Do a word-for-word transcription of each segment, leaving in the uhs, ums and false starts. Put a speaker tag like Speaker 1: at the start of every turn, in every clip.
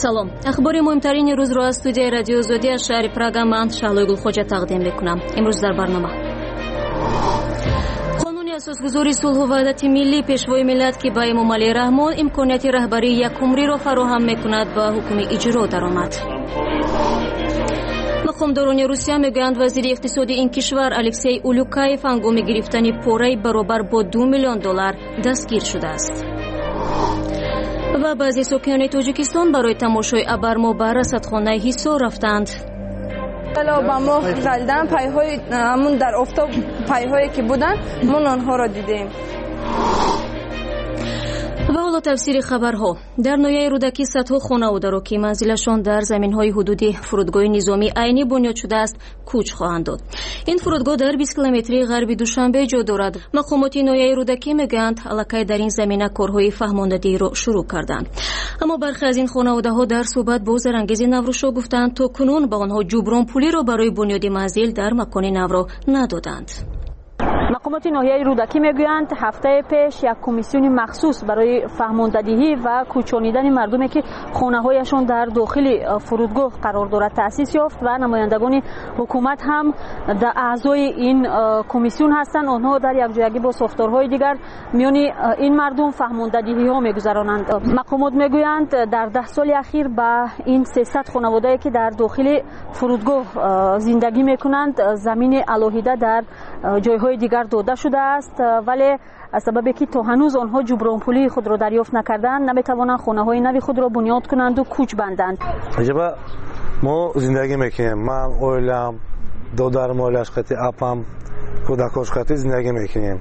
Speaker 1: салом. ахбори муҳимтарини рӯзро аз студияи радиои озодӣ аз шаҳри Прага ман Шаҳлои Гулхоҷа тақдим мекунам. имрӯз дар барнома қонуни асосгузори сулҳу ваҳдати миллӣ пешвои миллат ки ба Эмомалӣ Раҳмон имконияти раҳбарии якумриро фароҳам мекунад ба ҳукми иҷро даромад. мақомдорони Русия мегӯянд вазири иқтисоди ин кишвар Алексей Улюкаев ҳангоми гирифтани пораи баробар бо ду миллион доллар дастгир шудааст. ва баъзе сокинони Тоҷикистон барои тамошои абармо ба расадхонаи Ҳисор рафтанд.
Speaker 2: ба моҳ залдан пайҳои ҳамун дар офтоб пайҳое ки буданд мон онҳоро дидем.
Speaker 1: ва ҳоло тафсири хабарҳо. дар ноҳияи рӯдакӣ садҳо хонаводаро ки манзилашон дар заминҳои ҳудуди фурудгоҳи низомӣ айнӣ бунёд шудааст кӯч хоҳанд дод. ин фурудгоҳ дар бист километри ғарби Душанбе ҷой дорад. мақомоти ноҳияи рӯдакӣ мегӯянд аллакай дар ин замина корҳои фаҳмондадиро шурӯъ карданд. аммо бархе аз ин хонаводаҳо дар суҳбат бо Зарангези Наврӯшо гуфтанд то кунун ба онҳо ҷубронпулиро барои бунёди манзил дар макони навро надоданд.
Speaker 3: мақомоти ноҳияи рӯдакӣ мегӯянд ҳафтаи пеш як комиссиони махсус барои фаҳмондадиҳӣ ва кӯчонидани мардуме ки хонаҳояшон дар дохили фурудгоҳ қарор дорад таъсис ёфт ва намояндагони ҳукумат ҳам аъзои ин комиссион ҳастанд. онҳо дар якҷоягӣ бо сохторҳои дигар миёни ин мардум фаҳмондадиҳиҳо мегузаронанд. мақомот мегӯянд дар даҳ соли ахир ба ин сесад хонаводае ки дар дохили фурудгоҳ зиндагӣ мекунанд замини алоҳида дар ҷойҳои дигар дода шудааст, вале аз сабабе ки то ҳанӯз онҳо ҷубронпулии худро дарёфт накарданд наметавонанд хонаҳои нави худро бунёд кунанду кӯч банданд.
Speaker 4: аҷаба мо зиндагӣ мекунем. ман оилам додарм оилаш қати апам кӯдакош қати зиндагӣ мекунем.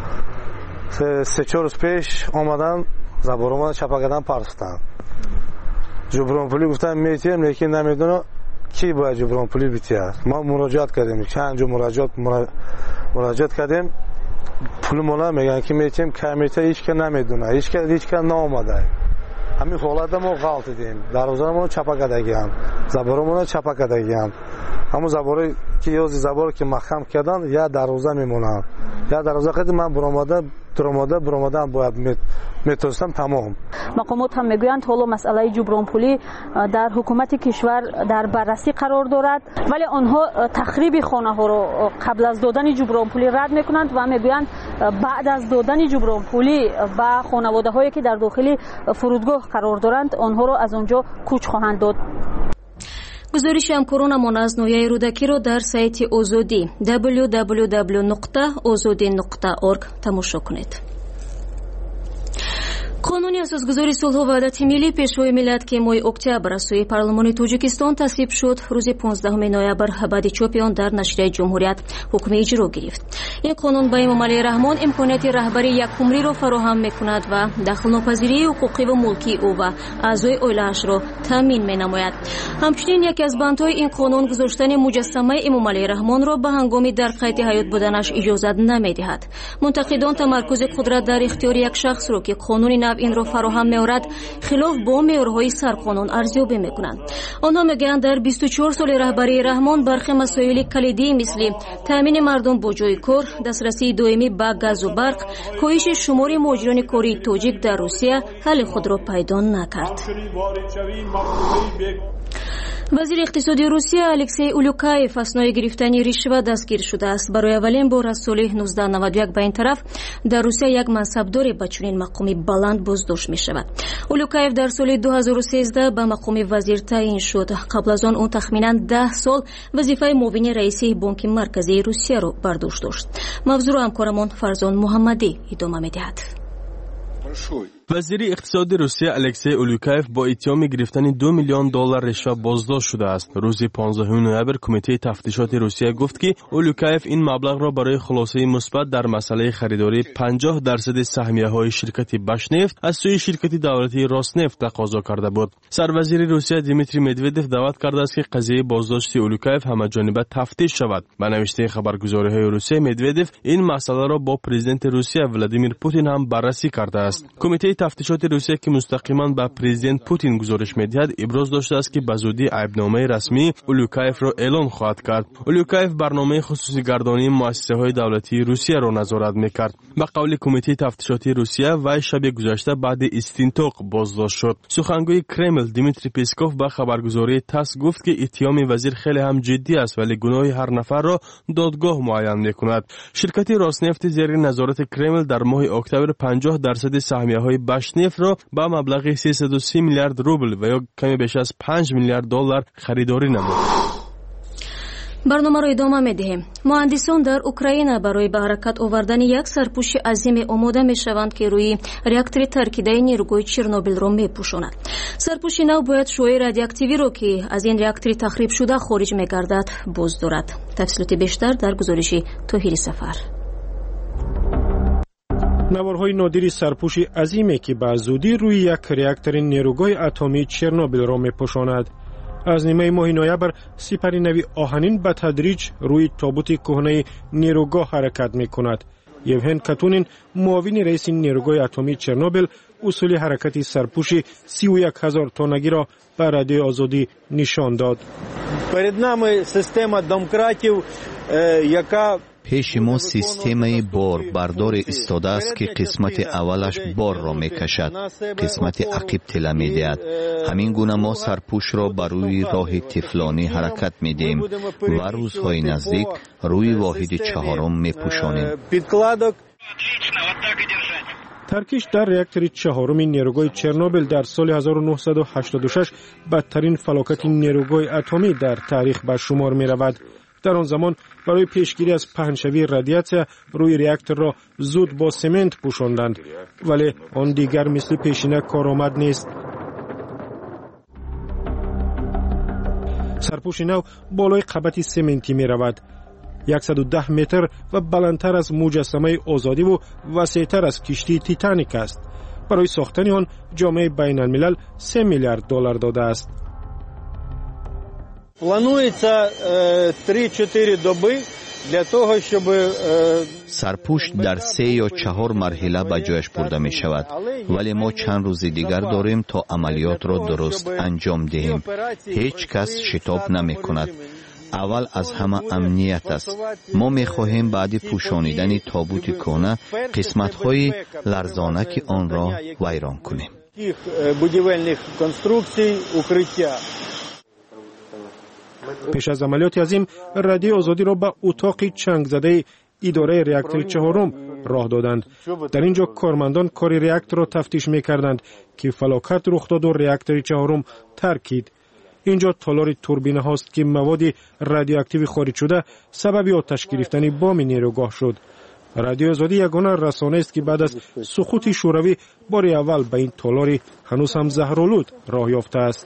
Speaker 4: се чор рӯз пеш омадан заборома чапагадан парстанд. ҷубронпулӣ гуфтам метием, лекин намедонам ки бояд ҷубронпулӣ битияд. ма муроҷиат кардем, чанд ҷо муроҷиат муроҷиат кардем, пули мола мегӯянд ки метием камита ҳеч ка намедона, ҳеч ка ҳеч ка наомада. ҳамин ҳолатда мо ғалт дидем. дарвозаамон чапа кардагиам, заборомон чапа кардагиам. ҳамун заборе ки ёзи заборе ки маҳкам карданд як дарвоза мемонанд. як дарвоза қади ман буромада дуромада буромадан бояд метонистам тамом.
Speaker 3: мақомот ҳам мегӯянд ҳоло масъалаи ҷубронпулӣ дар ҳукумати кишвар дар баррасӣ қарор дорад, вале онҳо тахриби хонаҳоро қабл аз додани ҷубронпулӣ рад мекунанд ва мегӯянд баъд аз додани ҷубронпулӣ ба хонаводаҳое ки дар дохили фурудгоҳ қарор доранд онҳоро аз он ҷо кӯч хоҳанд дод.
Speaker 1: гузориши ҳамкоронамон аз ноҳияи рӯдакиро дар сайти озодӣ дабл ю дабл ю дабл ю нуқта озодӣ нуқта орг тамошо кунед. қонуни асосгузори сулҳу ваҳдати миллӣ пешвои миллат ки моҳи октябр аз сӯи парлумони Тоҷикистон тасвиб шуд, рӯзи понздаҳуми ноябр баъди чопи он дар нашрияи ҷумҳурият ҳукми иҷро гирифт. ин қонун ба Эмомалӣ Раҳмон имконияти раҳбари якумриро фароҳам мекунад ва дахлнопазирии ҳуқуқиву мулкии ӯ ва аъзои оилаашро таъмин менамояд. ҳамчунин яке аз бандҳои ин қонун гузоштани муҷассамаи Эмомалӣ Раҳмонро ба ҳангоми дар қайди ҳаёт буданаш иҷозат намедиҳад. мунтақидон тамаркузи қудрат дар ихтиёри як шахсро ки қонуни нав инро фароҳам меорад хилоф бо меъёрҳои сарқонун арзёбӣ мекунанд. онҳо мегӯянд дар бисту чор соли раҳбарии Раҳмон бархе масоили калидӣ мисли таъмини мардум бо ҷои кор, дастрасии доимӣ ба газу барқ, коҳиши шумори муҳоҷирони кории тоҷик дар Русия ҳалли худро пайдо накард. вазири иқтисоди Русия Алексей Улюкаев аснои гирифтани ришват дастгир шудааст. барои аввалин бор аз соли нуздаҳ навад و یک ба ин тараф дар Русия як мансабдоре ба чунин мақоми баланд боздошт мешавад. Улюкаев дар соли ду ҳазору сенздаҳ ба мақоми вазир таъин шуд. қабл аз он ӯ тахминан даҳ сол вазифаи муовини раиси бонки марказии Русияро бар дӯш дошт. мавзӯро ҳамкорамон Фарзон Муҳаммадӣ идома медиҳад.
Speaker 5: вазири иқтисоди Русия Алексей Улюкаев бо иттиҳоми гирифтани ду миллион доллар ришва боздошт шудааст. рӯзи понздаҳуми ноябр кумитаи тафтишоти Русия гуфт ки Улюкаев ин маблағро барои хулосаи мусбат дар масъалаи харидори панҷоҳ дарсади саҳмияҳои ширкати Башнефт аз сӯи ширкати давлатии Роснефт тақозо карда буд. сарвазири Русия Дмитрий Медведев даъват кардааст ки қазияи боздошти Улюкаев ҳамаҷониба тафтиш шавад. ба навиштаи хабаргузориҳои Русия Медведев ин масъаларо бо президенти Русия Владимир Путин ҳам баррасӣ кардааст. кумитаи تفتیشات روسیه که مستقیما به پرزیدنت پوتین گزارش می‌دهد ابراز داشته است که به زودی عیبنامه رسمی اولوکایف را اعلام خواهد کرد. اولوکایف برنامه خصوصی گردانی مؤسسه‌های دولتی روسیه را نظارت می‌کرد. به قول کمیته تفتیشاتی روسیه و شب گذشته بعد استینتاق بازداشت شد. سخنگوی کرمل دیمیتری پسکوف به خبرگزاری تاس گفت که اتهام وزیر خیلی هم جدی است ولی گناه هر نفر را دادگاه معین می‌کند. شرکت راسنفت زیر نظارت کرمل در ماه اکتبر پنجاه درصد سهمیه‌های بشنفت را به مبلغ سیصد و سی میلیارد روبل و یا کمی بیش از پنج میلیارد دلار خریداری نمود.
Speaker 1: برنامه را ادامه می‌دهیم. مهندسان در اوکراین برای به حرکت آوردن یک سرپوش عظیم آماده می‌شوند که روی راکتور ترکیده نیروگاه چرنوبیل را می‌پوشاند. سرپوش نو باید شعاع رادیواکتیوی را که از این راکتور تخریب شده خارج می‌گردد بازدارد. تفصیلات بیشتر در گزارش طاهری سفر.
Speaker 6: نوارهای نادری سرپوش عظیمی که به زودی روی یک راکتور نیروگاه اتمی چرنوبیل را می‌پوشاند. از نیمه ماه نوامبر سپری نوی آهنین به تدریج روی تابوت کهنه نیروگاه حرکت می‌کند. یوهن کاتونین معاون رئیس نیروگاه اتمی چرنوبیل اصول حرکت سرپوش سی و یک هزار تونگی را به رادیو آزادی نشان داد.
Speaker 7: перед нами система домкратів, яка
Speaker 8: پیش ما سیستم بار بردار ایستاده است که قسمت اولش بار را می کشد، قسمت عقب تله می دهد. همین گونه ما سرپوش را بر روی راه تفلانی حرکت می دهیم و روزهای نزدیک روی واحد چهارم می پوشانیم.
Speaker 6: ترکیش در راکتور چهارم نیروگاه چرنوبیل در سال هزار و نهصد و هشتاد و شش بدترین فلاکت نیروگاه اتمی در تاریخ به شمار می رود. در آن زمان برای پیشگیری از پهنشوی رادیاسیون روی راکتور را زود با سمنت پوشاندند، ولی آن دیگر مثل پیشینه کارآمد نیست. سرپوش نو بالای قبط سمنتی می رود. صد و ده متر و بلندتر از مجسمه آزادی و وسیع‌تر از کشتی تیتانیک است. برای ساختن آن جامعه بین الملل سه میلیارد دلار داده است.
Speaker 7: планується три-чотири доби для того, щоб
Speaker 8: سرپوش در سه یا چهار مرحله به جایش برده می شود، ولی ما چند روز دیگر داریم تا عملیات را درست انجام دهیم. هیچ کس شتاب نمی کند. اول از همه امنیت است. ما می خواهیم بعد پوشانیدن تابوت کهنه قسمت های لرزانک آن را ویران کنیم.
Speaker 6: پیش از عملیات عظیم رادیو آزادی را به اتاق چنگ زده اداره راکتور چهارم راه دادند. در اینجا کارمندان کار راکتور را تفتیش می‌کردند که فلاکت رخ داد و راکتور چهارم ترکید. اینجا تالار توربینه هاست که مواد رادیواکتیو خارج شده سبب آتش گرفتن بام نیروگاه شد. رادیو آزادی یگانه رسانه است که بعد از سقوط شوروی بار اول به این تالار هنوز هم زهرآلود راه یافته است.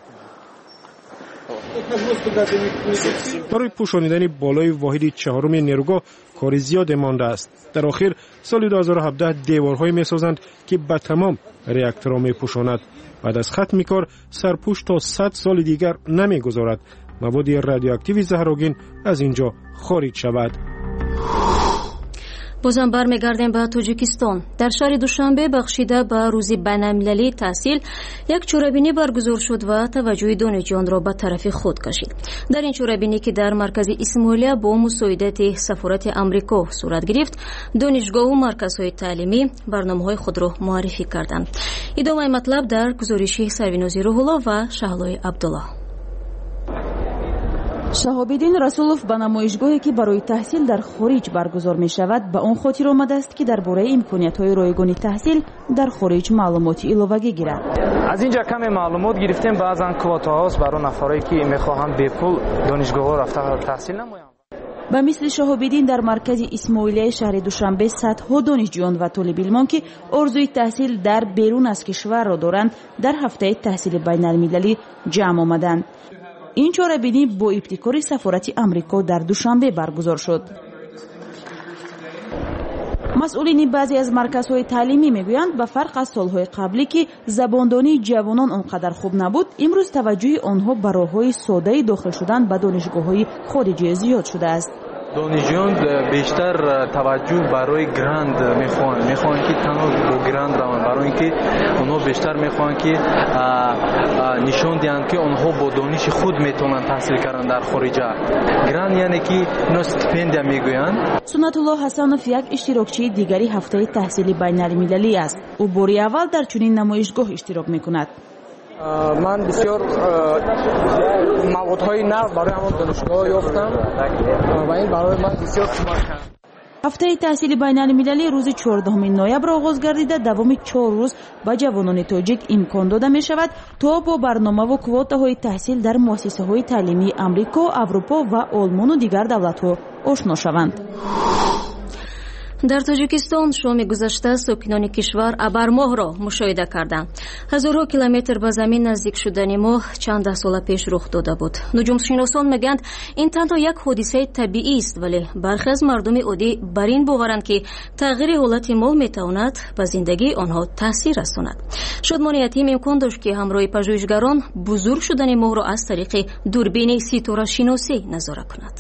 Speaker 6: برای پوشانیدن بالای واحد چهارم نیروگاه کار زیاد مانده است. در آخر سال دو هزار و هفده دیوارهای می سازند که به تمام راکتورها می پوشاند. بعد از ختم کار سرپوش تا صد سال دیگر نمی گذارد مواد رادیواکتیو زهرآگین از اینجا خارج شود.
Speaker 1: بازم برمیگردیم به تاجیکستان. در شهر دوشنبه بخشیده به روز بین‌المللی تحصیل یک چوره‌بینی برگزار شد و توجه دانشجویان را به طرف خود کشید. در این چوره‌بینی که در مرکز اسماعیلیه با مساعدت سفارت آمریکا صورت گرفت، دانشگاه و مرکزهای تعلیمی برنامه‌های خود را معرفی کردند. ادامه مطلب در گزارش سرویناز روح‌الله و شهلای عبدالله.
Speaker 9: شهاب‌الدین رسولوف به نمایشگاهی که برای تحصیل در خارج برگزار می شود به آن خاطر آمده است که درباره امکانیت‌های رایگان تحصیل در خارج معلوماتی ایلوگی گیرد.
Speaker 10: از اینجا کمی معلومات گرفتیم. بعضن کوتاهاست برای نفرایی که می‌خواهند به پول دانشگاه رفته تحصیل نمایند.
Speaker 9: به مثل شهاب‌الدین در مرکز اسماعیلیه شهر دوشنبه صدها دانشجویان و طالب علمان که آرزوی تحصیل در بیرون از کشور را دارند در هفته تحصیل بین‌المللی جمع آمدند. این چوره‌بینی با ابتکار سفارت آمریکا در دوشنبه برگزار شد. مسئولین بعضی از مرکزهای تعلیمی میگویند به فرق از سالهای قبلی که زباندانی جوانان آنقدر خوب نبود، امروز توجه آنها به راه‌های ساده داخل شدن به دانشگاه‌های خارجی زیاد شده است.
Speaker 10: دانشجویان بیشتر توجه برای گراند میخوان میخوان که تنها با گراند روند، برای اینکه اونها بیشتر میخوان که نشون دهند که اونها با دانش خود میتونن تحصیل کردن در خارج. گراند یعنی که اینا استیپندیا میگویند.
Speaker 9: سنت الله حسنов یک اشتراکچی دیگری هفته تحصیلی بین‌المللی است. او باری اول در چنین نمایشگاه اشتراک میکند.
Speaker 11: من بسیار موادهای نو برای همون دانشگاه یافتم و این برای من بسیار کمک کرد.
Speaker 9: هفته تحصیلی بین‌المللی روز چهاردهم نوامبر آغاز گردیده دوام چهار روز به جوانان تاجیک امکان داده می شود تا با برنامه و کوتاهای تحصیل در مؤسسه‌های تعلیمی آمریکا، اروپا و آلمان و دیگر دولت‌ها آشنا شوند.
Speaker 1: در تاجیکستان شام گذشته ساکنان کشور ابرماه را مشاهده کردند. هزارها کیلومتر به زمین نزدیک شدن ماه چند ده سال پیش رخ داده بود. نجومشناسان میگویند این تنها یک حادثه طبیعی است، ولی برخی از مردم عادی بر این باورند که تغییر حالت ماه میتواند به زندگی آنها تاثیر رساند. شادمان یتیم امکان داشت که همراه پژوهشگران بزرگ شدن ماه را از طریق دوربین ستاره شناسی نظاره کند.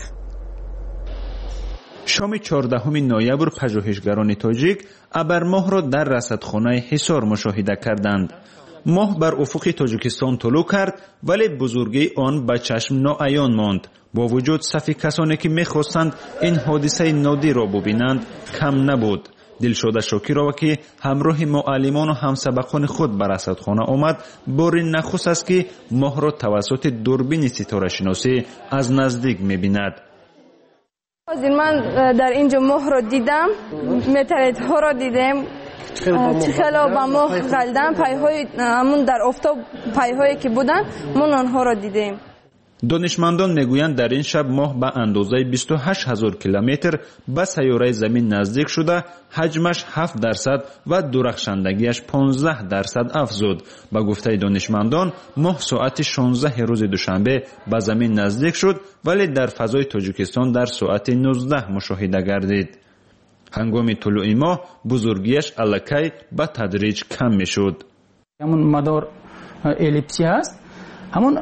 Speaker 12: شام چهاردهم نوامبر پژوهشگران تاجیک ابرماه را در رصدخانه حصار مشاهده کردند. ماه بر افق تاجیکستان طلوع کرد، ولی بزرگی آن به چشم ناعیان ماند. با وجود صف کسانی که می‌خواستند این حادثه نادر را ببینند کم نبود. دلشاد شاکرова که همراه معلمان و همسبقان خود به رصدخانه آمد، بار نخست است که ماه را توسط دوربین ستاره شناسی از نزدیک می‌بیند.
Speaker 2: من در اینجا ماه را دیدم، متریت ها را دیدم، چخلا با ماه غلدن، پایهای همون در آفتاب پایهایی که بودن من آنها را دیدیم.
Speaker 12: دانشمندان میگویند در این شب ماه به اندازه بیست و هشت هزار کیلومتر به سیاره زمین نزدیک شده، حجمش هفت درصد و درخشندگیش پانزده درصد افزود. با گفته دانشمندان ماه ساعت شانزده روز دوشنبه به زمین نزدیک شد، ولی در فضای تاجیکستان در ساعت نوزده مشاهده گردید. هنگام طلوع ماه بزرگیش الکی به تدریج کم میشد.
Speaker 11: همون مدار الیپسی هست، همون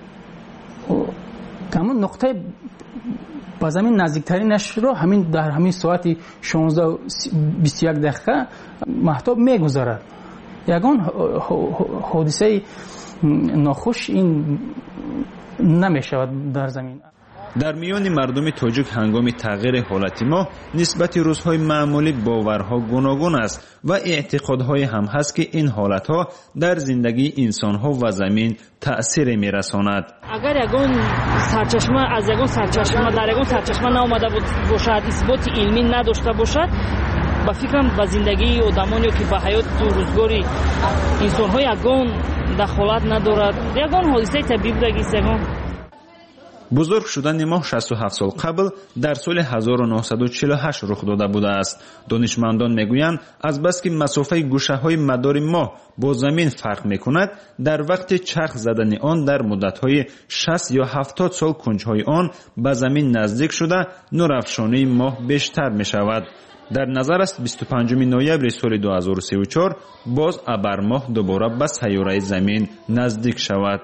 Speaker 11: همون نقطه با زمین نزدیکترینش رو همین در همین ساعت شانزده و بیست و یک دقیقه مهتاب میگذارد. یگان حادثه ناخوش این نمیشود در زمین.
Speaker 12: در میان مردم تاجیک هنگام تغییر حالت ماه نسبت روزهای معمولی باورها گوناگون است و اعتقادهای هم هست که این حالتها در زندگی انسانها و زمین تأثیر میرساند.
Speaker 3: اگر یگان سرچشمه از یگان سرچشمه در یگان سرچشمه نآمده باشد، اثبات علمی نداشته باشد، با فکرم با زندگی آدمانی که به حیات و روزگاری انسانها یگان دخالت ندارد. یگان حادثه طبیعی بودگی است. یگان
Speaker 12: بزرگ شدن ماه شصت و هفت سال قبل در سال هزار و نهصد و چهل و هشت رخ داده بوده است. دانشمندان میگویند از بس که مسافه گوشه‌های مدار ماه با زمین فرق میکند، در وقت چرخ زدن آن در مدت‌های شصت یا هفتاد سال کنج‌های آن به زمین نزدیک شده، نورافشانی ماه بیشتر میشود. در نظر است بیست و پنجم نوامبر سال دو هزار و سی و چهار باز ابرماه دوباره به سیاره زمین نزدیک شود.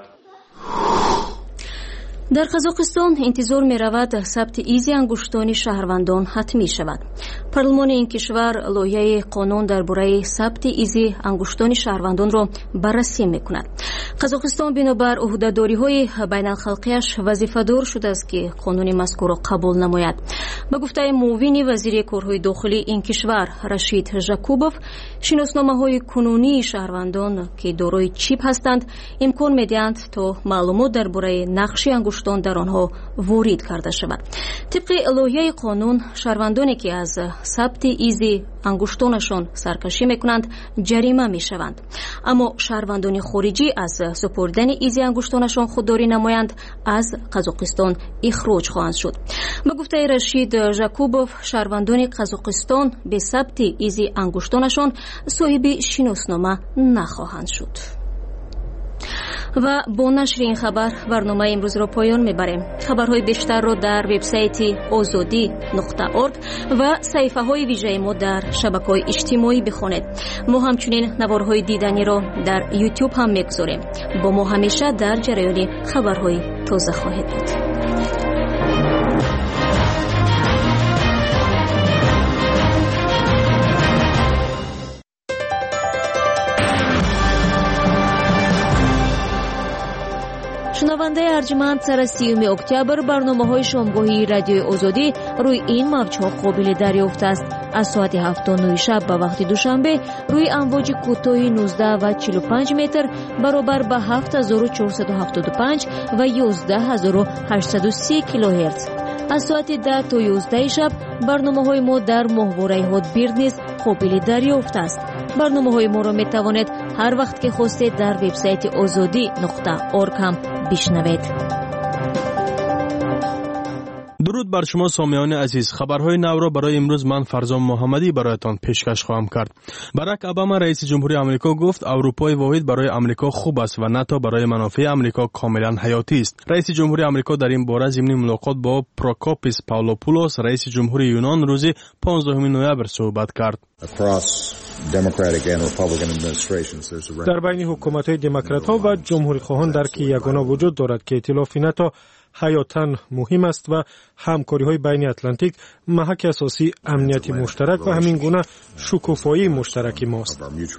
Speaker 1: در قزاقستان انتظار می رود ثبت ایزی انگشتان شهروندان حتمی شود. پارلمان این کشور لایحه قانون درباره ثبت ایزی انگشتان شهروندان را بررسی می کند. قزاقستان بنابر عهده‌داری های بین الخلقیش وظیفه‌دار شده است که قانون مذکور را قبول نماید. به گفته معاون وزیر کارهای داخلی این کشور رشید ژاکوبوف، شناسنامه های کنونی شهروندان که دارای چیپ هستند امکان می‌دهند تا معلومات درباره نقش انگشتان در آنها وارد کرده شود. طبق لایحه قانون شهروندانی که از ثبت ایزی انگشتانشان سرکشی میکنند جریمه میشوند، اما شهروندان خارجی از سپردن ایزی انگشتانشان خودداری نمایند از قزاقستان اخراج خواهند شد. به گفته رشید ژاکوبوف، شهروندان قزاقستان به ثبت ایزی انگشتانشان صاحب شناسنامه نخواهند شد. و با نشر این خبر برنامه امروز را پایان میبریم. خبرهای بیشتر را در وبسایت آزادی نقطه اورگ و صفحه های ویژه ما در شبکه‌های اجتماعی بخوانید. ما همچنین نوارهای دیدنی را در یوتیوب هم میگذاریم. با ما همیشه در جریان خبرهای تازه خواهید بود. шунавандаи арҷманд сара сиюм октябр барномаҳои шомгоҳии радиои озодӣ рӯи ин мавҷҳо қобили дарёфт аст. аз соати ҳафт та нӯ шаб ба вақти душанбе рӯи амвоҷи кӯтоҳи нуздаҳ ва чилу панҷ метр баробар ба ҳафт ҳазору чорсаду ҳафтоду панҷ ва ёздаҳ ҳазору ҳаштсаду си килоҳерц. аз соати даҳ то ёздаҳи шаб барномаҳои мо дар моҳвораи ҳотбирд низ қобили дарёфт аст. барномаҳои моро метавонед ҳар вақт ки хостед дар вебсайти озодӣ нуқта орг ҳам бишнавед.
Speaker 5: дуруд бар шумо сомиёни азиз. хабарҳои навро барои имрӯз ман Фарзон Муҳаммадӣ бароятон пешкаш хоҳам кард. Барак Обама раиси ҷумҳурии Амрико гуфт Аврупои воҳид барои Амрико хуб аст ва НАТО барои манофеи Амрико комилан ҳаётист. раиси ҷумҳурии Амрико дар ин бора зимни мулоқот бо Прокопис Павлопулос раиси ҷумҳурии Юнон рӯзи понздаҳуми ноябр суҳбат кард.
Speaker 6: дар байни ҳукуматҳои демократҳо ва ҷумҳурихоҳон дарки ягона вуҷуд дорад ки эътилофи НАТО ҳаётан муҳим аст ва ҳамкориҳои байни Атлантик маҳаки асосии амнияти муштарак ва ҳамин гуна шукуфоии муштараки мост.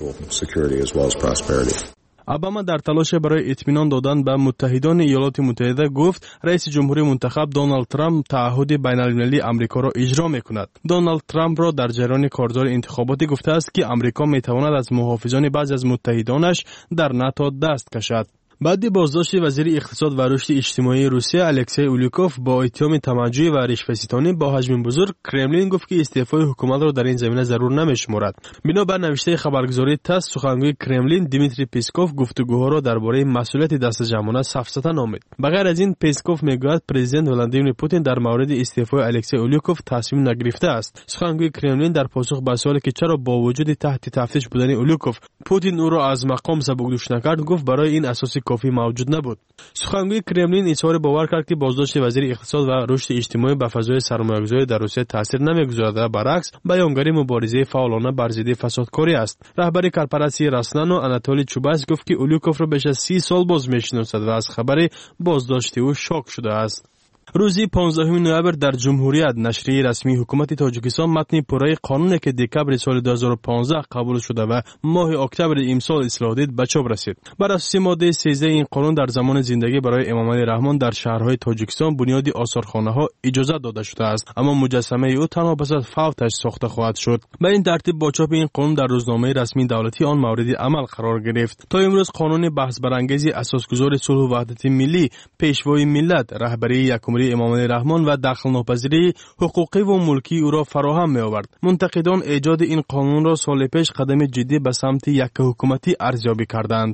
Speaker 5: Обама дар талоше барои итминон додан ба муттаҳидони Иёлоти Муттаҳида гуфт, раиси ҷумҳурии мунтахаб Доналд Трамп таъҳуди байналмилалии Амрикоро иҷро мекунад. Доналд Трампро дар ҷараёни корзори интихоботӣ гуфтааст, ки Амрико метавонад аз муҳофизони баъзе аз муттаҳидонаш дар НАТО даст кашад. баъди боздошти вазири иқтисод ва рушди иҷтимоии Русия Алексей Улюков бо иттиҳоми тамаҷҷӯӣ ва ришваситонӣ бо ҳаҷми бузург, Кремлин гуфт, ки истеъфои ҳукуматро дар ин замина зарур намешуморад. Бино ба навиштаи хабаргузории ТАСС, сухангӯи Кремлин Дмитрий Песков гуфтугӯҳоро дар бораи масъулияти дастаҷамона сафсата номид. ба ғайр аз ин, Песков мегӯяд президент Владимир Путин дар мавриди истеъфои Алексей Улюков тасмим нагирифтааст. Сухангӯи Кремлин дар посух ба суоле ки чаро бо вуҷуди таҳти тафтиш будани Улюков Путин ӯро аз мақом сабукдӯш накард, гуфт барои ин асоси кофӣ мавҷуд набуд. Сухангӯи Кремлин изҳори бовар кард, ки боздошти вазири иқтисод ва рушди иҷтимоӣ ба фазои сармоягузорӣ дар Русия таъсир намегузорад ва баръакс баёнгари муборизаи фаъолона бар зидди фасодкорӣ аст. раҳбари корпораtsияи Роснано Анатолий Чубайс гуфт, ки Улюковро беш аз си сол боз мешиносад ва аз хабари боздошти ӯ шок шудааст. рӯзи понздаҳуми ноябр дар ҷумҳурият нашрии расмии ҳукумати Тоҷикистон матни пурраи қонуне ки декабри соли ду ҳазору понздаҳ қабул шуда ва моҳи октябри имсол ислоҳ дид ба чоп расид. бар асоси моддаи сезддаҳи ин қонун дар замони зиндагӣ барои Эмомалӣ Раҳмон дар шаҳрҳои Тоҷикистон бунёди осорхонаҳо иҷозат дода шудааст, аммо муҷассамаи ӯ танҳо пас аз фавташ сохта хоҳад шуд. ба ин тартиб бо чопи ин қонун дар рӯзномаи расмии давлатӣ он мавриди амал қарор гирифт. то имрӯз қонуни баҳсбарангези асосгузори сулҳу ваҳдати миллӣ, пешвои миллат, раҳбарии якумрии Эмомалӣ Раҳмон ва дахлнопазирии ҳуқуқӣ ва мулкии ӯро фароҳам меовард. мунтақидон эҷоди ин қонунро соли пеш қадами ҷиддӣ ба самти яккаҳукуматӣ арзёбӣ карданд.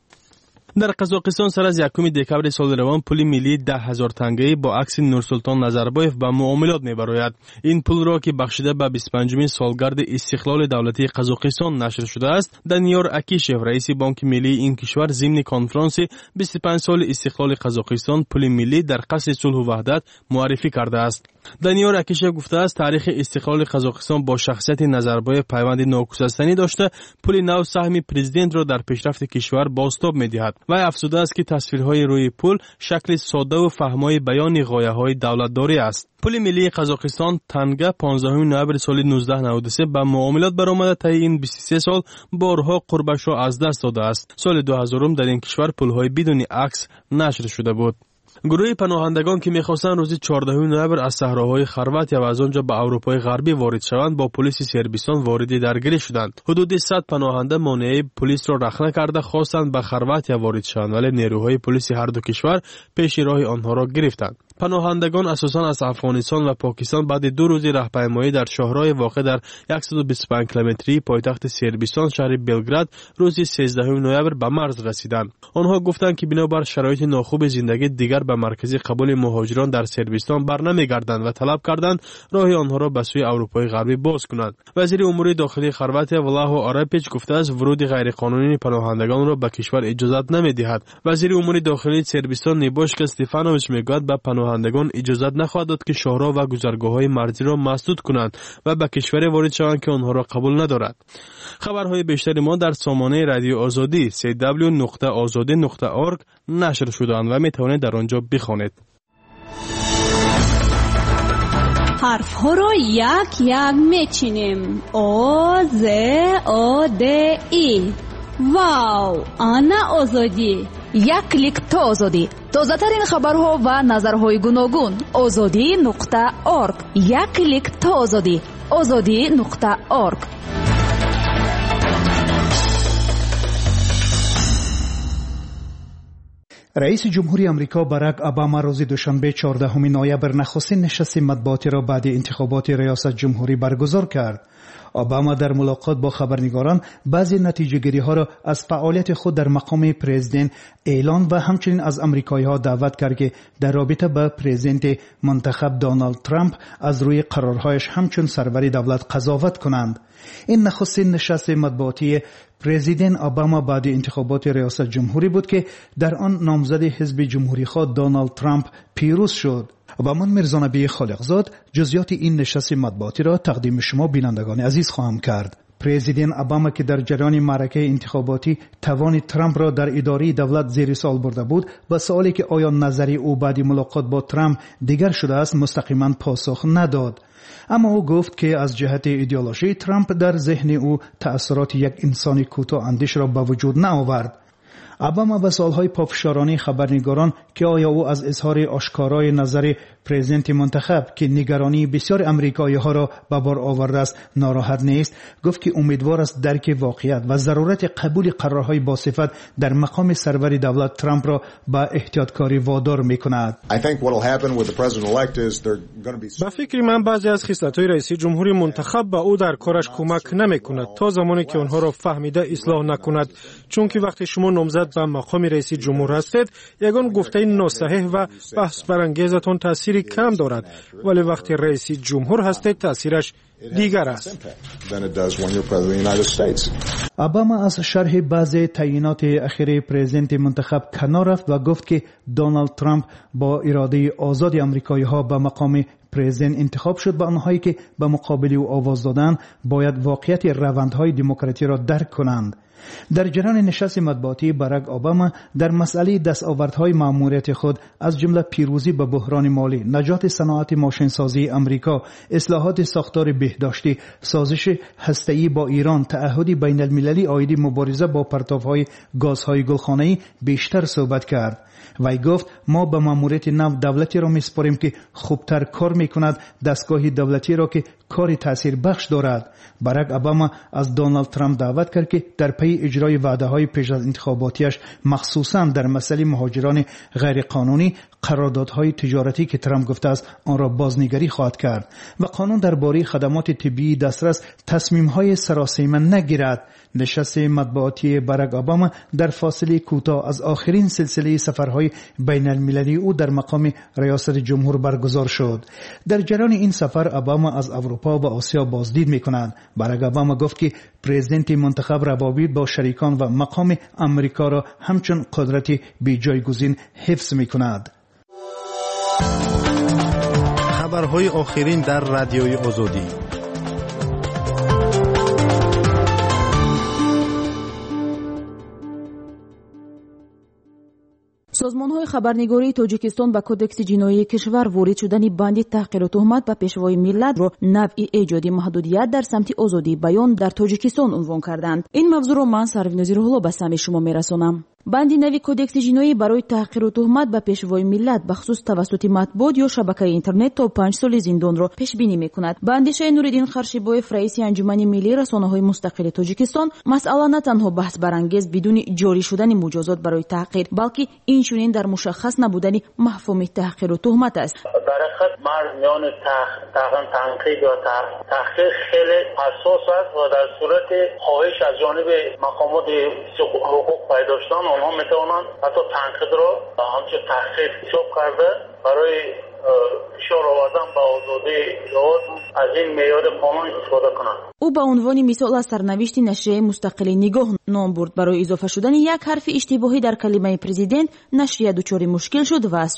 Speaker 5: дар Қазоқистон сар аз якуми декабри соли равон пули миллии даҳ ҳазор тангаӣ бо акси Нурсултон Назарбоев ба муомилот мебарояд. ин пулро ки бахшида ба бисту панҷумин солгарди истиқлоли давлатии Қазоқистон нашр шудааст, Даниёр Акишев, раиси Бонки миллии ин кишвар, зимни конфронси бисту панҷ соли истиқлоли Қазоқистон пули миллӣ дар қасри сулҳу ваҳдат муаррифӣ кардааст. Даниёр Акишев гуфтааст, таърихи истиқлоли Қазоқистон бо шахсияти Назарбоев пайванди нокусастанӣ дошта, пули нав саҳми президентро дар пешрафти кишвар бозтоб медиҳад. вай афзудааст, ки тасвирҳои рӯи пул шакли соддаву фаҳмои баёни ғояҳои давлатдорӣ аст. пули миллии Қазоқистон танга понздаҳуми ноябри соли нуздаҳ наводу се ба муомилот баромада таи ин бисту се сол борҳо қурбашро аз даст додааст. соли дуҳазорум дар ин кишвар пулҳои бидуни акс нашр шуда буд. гурӯҳи паноҳандагон ки мехостанд рӯзи чордаҳуми ноябр аз саҳроҳои Хорватия ва аз он ҷо ба Аврупои ғарбӣ ворид шаванд, бо полиси Сербистон вориди даргирӣ шуданд. ҳудуди сад паноҳанда монеаи полисро рахна карда хостанд ба Хорватия ворид шаванд, вале нерӯҳои полиси ҳарду кишвар пеши роҳи онҳоро гирифтанд. паноҳандагон асосан аз Афғонистон ва Покистон баъди ду рӯзи раҳпаймоӣ дар шоҳроҳи воқеъ дар яксаду бисту панҷ километрии пойтахти Сербистон шаҳри Белград рӯзи сенздаҳуми ноябр ба марз расиданд. онҳо гуфтанд, ки бинобар шароити нохуби зиндагӣ дигар ба маркази қабули муҳоҷирон дар Сербистон барнамегарданд ва талаб карданд роҳи онҳоро ба сӯи Аврупои ғарбӣ боз кунанд. вазири умури дохилии Хорватия Влахо Орапич гуфтааст, вуруди ғайриқонунии паноҳандагонро ба кишвар иҷозат намедиҳад. вазири умури дохилии Сербистон Небошка Стефанович мегӯяд, ба паноҳандагон иҷозат нахоҳад дод, ки шоҳро ва гузаргоҳҳои марзиро масдуд кунанд ва ба кишваре ворид шаванд, ки онҳоро қабул надорад. хабарҳои бештари мо дар сомонаи радиои Озодӣ си дабл ю нуқта озодӣ нуқта орг нашр шудаанд ва метавонед дар онҷо бихонед.
Speaker 13: ҳарфҳоро як як мечинем. О, З, О, Д, И. вау, ана озодӣ.
Speaker 9: як клик то озодӣ. тозатарин хабарҳо ва назарҳои гуногун. озодӣ нуқта орг. як клик то озодӣ. озодӣ нуқта орг.
Speaker 14: раиси ҷумҳури амрико барак обама рӯзи душанбе чордаҳуми ноябр нахустин нишасти матбуотиро баъди интихоботи риёсатҷумҳурӣ баргузор кард. обама дар мулоқот бо хабарнигарон баъзе натиҷагириҳоро аз фаъолияти худ дар мақоми президент эълон ва ҳамчунин аз амрикоиҳо даъват кард ки дар робита ба президенти мунтахаб доналд трамп аз рӯи қарорҳояш ҳамчун сарвари давлат қазоват кунанд. ин нахустин нишасти матбуотии президент обама баъди интихоботи риёсатҷумҳурӣ буд ки дар он номзади ҳизби ҷумҳурихоҳ доналд трамп пирӯз шуд. و من میرزانبی خالقزاد جزئیات این نشست مطبوعاتی را تقدیم شما بینندگان عزیز خواهم کرد. پرزیدنت اوباما که در جریان معرکه انتخاباتی توان ترامپ را در اداره دولت زیر سوال برده بود و سوالی که آیا نظری او بعد ملاقات با ترامپ دیگر شده است مستقیما پاسخ نداد. اما او گفت که از جهت ایدئولوژی ترامپ در ذهن او تأثیرات یک انسان کوتاه اندیش را به وجود نآورد. обама ба суолҳои пofшоронии хабарнигарон ки оя ӯ аз изҳори ошкорои назари президенти мунтахаб ки нигаронии бисёри амрикоиҳоро ба бор овардааст нороҳат нест, гуфт ки умедвор аст дарки воқеият ва зарурати қабули қарорҳои босифат дар мақоми сарвари давлат трампро ба эҳтиёткорӣ водор мекунад.
Speaker 6: ба фикри ман баъзе аз хислатҳои раиси ҷумҳури мунтахаб ба ӯ дар кораш кӯмак намекунад то замоне ки онҳоро фаҳмида ислоҳ накунад, чунки вақте шумо номзад ба мақоми раиси ҷумҳур ҳастед, ягон гуфтаи носаҳеҳ ва баҳсбарангезатон таъсири кам дорад, вале вақте раиси ҷумҳур ҳастед таъсираш дигар аст.
Speaker 14: обама аз шарҳи баъзе таъйиноти ахири президенти мунтахаб канор рафт ва гуфт ки доналд трамп бо иродаи озоди амрикоиҳо ба мақоми президент интихоб шуд ба онҳое ки ба муқобили ӯ овоз доданд бояд воқеияти равандҳои демократиро дарк кунанд. در جریان نشست مطبوعاتی برک اوباما در مسئله دستاوردهای مأموریت خود از جمله پیروزی به بحران مالی، نجات صنعت ماشینسازی امریکا، اصلاحات ساختار بهداشتی، سازش هسته‌ای با ایران، تعهد بین المللی عاید مبارزه با پرتاب‌های گازهای گلخانه‌ای بیشتر صحبت کرد. وی گفت ما به مأموریت نو دولتی را میسپاریم که خوبتر کار میکند، دستگاهی دولتی را که کاری تأثیر بخش دارد. برک اوباما از دونالد ترامپ دعوت کرد که در پی اجرای وعده های پیش از انتخاباتیش مخصوصا در مسئله مهاجران غیر قانونی قراردادهای تجارتی که ترامپ گفته است آن را بازنگری خواهد کرد و قانون درباره خدمات طبی دسترس تصمیم های سراسیمه نگیرد. نشست مطبوعاتی برک اوباما در فاصله کوتاه از آخرین سلسله سفرهای بین المللی او در مقام ریاست جمهور برگزار شد. در جریان این سفر اوباما از اروپا و آسیا بازدید می‌کند. برک اوباما گفت که پرزیدنت منتخب روابط با شریکان و مقام امریکا را همچون قدرتی بی‌جایگزین حفظ می‌کند.
Speaker 15: خبرهای آخرین در رادیوی آزادی.
Speaker 9: созмонҳои хабарнигории тоҷикистон ба кодекси ҷиноии кишвар ворид шудани банди таҳқиру туҳмат ба пешвои миллатро навъи эҷоди маҳдудият дар самти озодии баён дар тоҷикистон унвон карданд. ин мавзӯъро ман сарвинози рӯҳулло ба самъи шумо мерасонам. банди нави кодекси ҷиноӣ барои таҳқиру туҳмат ба пешвои миллат бахусус тавассути матбуот ё шабакаи интернет то панҷ соли зиндонро пешбинӣ мекунад. бандишаи нуриддин харшибоев раиси анҷумани миллии расонаҳои мустақили тоҷикистон масъала на танҳо баҳсбарангез бидуни ҷорӣ шудани муҷозот барои таҳқир, балки инчунин дар мушаххас набудани мафҳуми таҳқиру туҳмат аст.
Speaker 16: дар ҳақиқат марз миёни танқид ва таҳқир хеле ҳассос аст ва дар сурати хоҳиш аз ҷониби мақомоти ҳуқуқ пайдо шудан онҳо метавонанд ҳатто танқидро ҳамчун таҳқир ҳисоб карда барои фишор овардан ба озодии иҷод аз ин меъёри қонун истифода кунанд.
Speaker 9: ӯ ба унвони мисол аз сарнавишти нашрияи мустақили нигоҳ ном бурд. барои изофа шудани як ҳарфи иштибоҳӣ дар калимаи президент нашрия дучори мушкил шуд ва аз чоп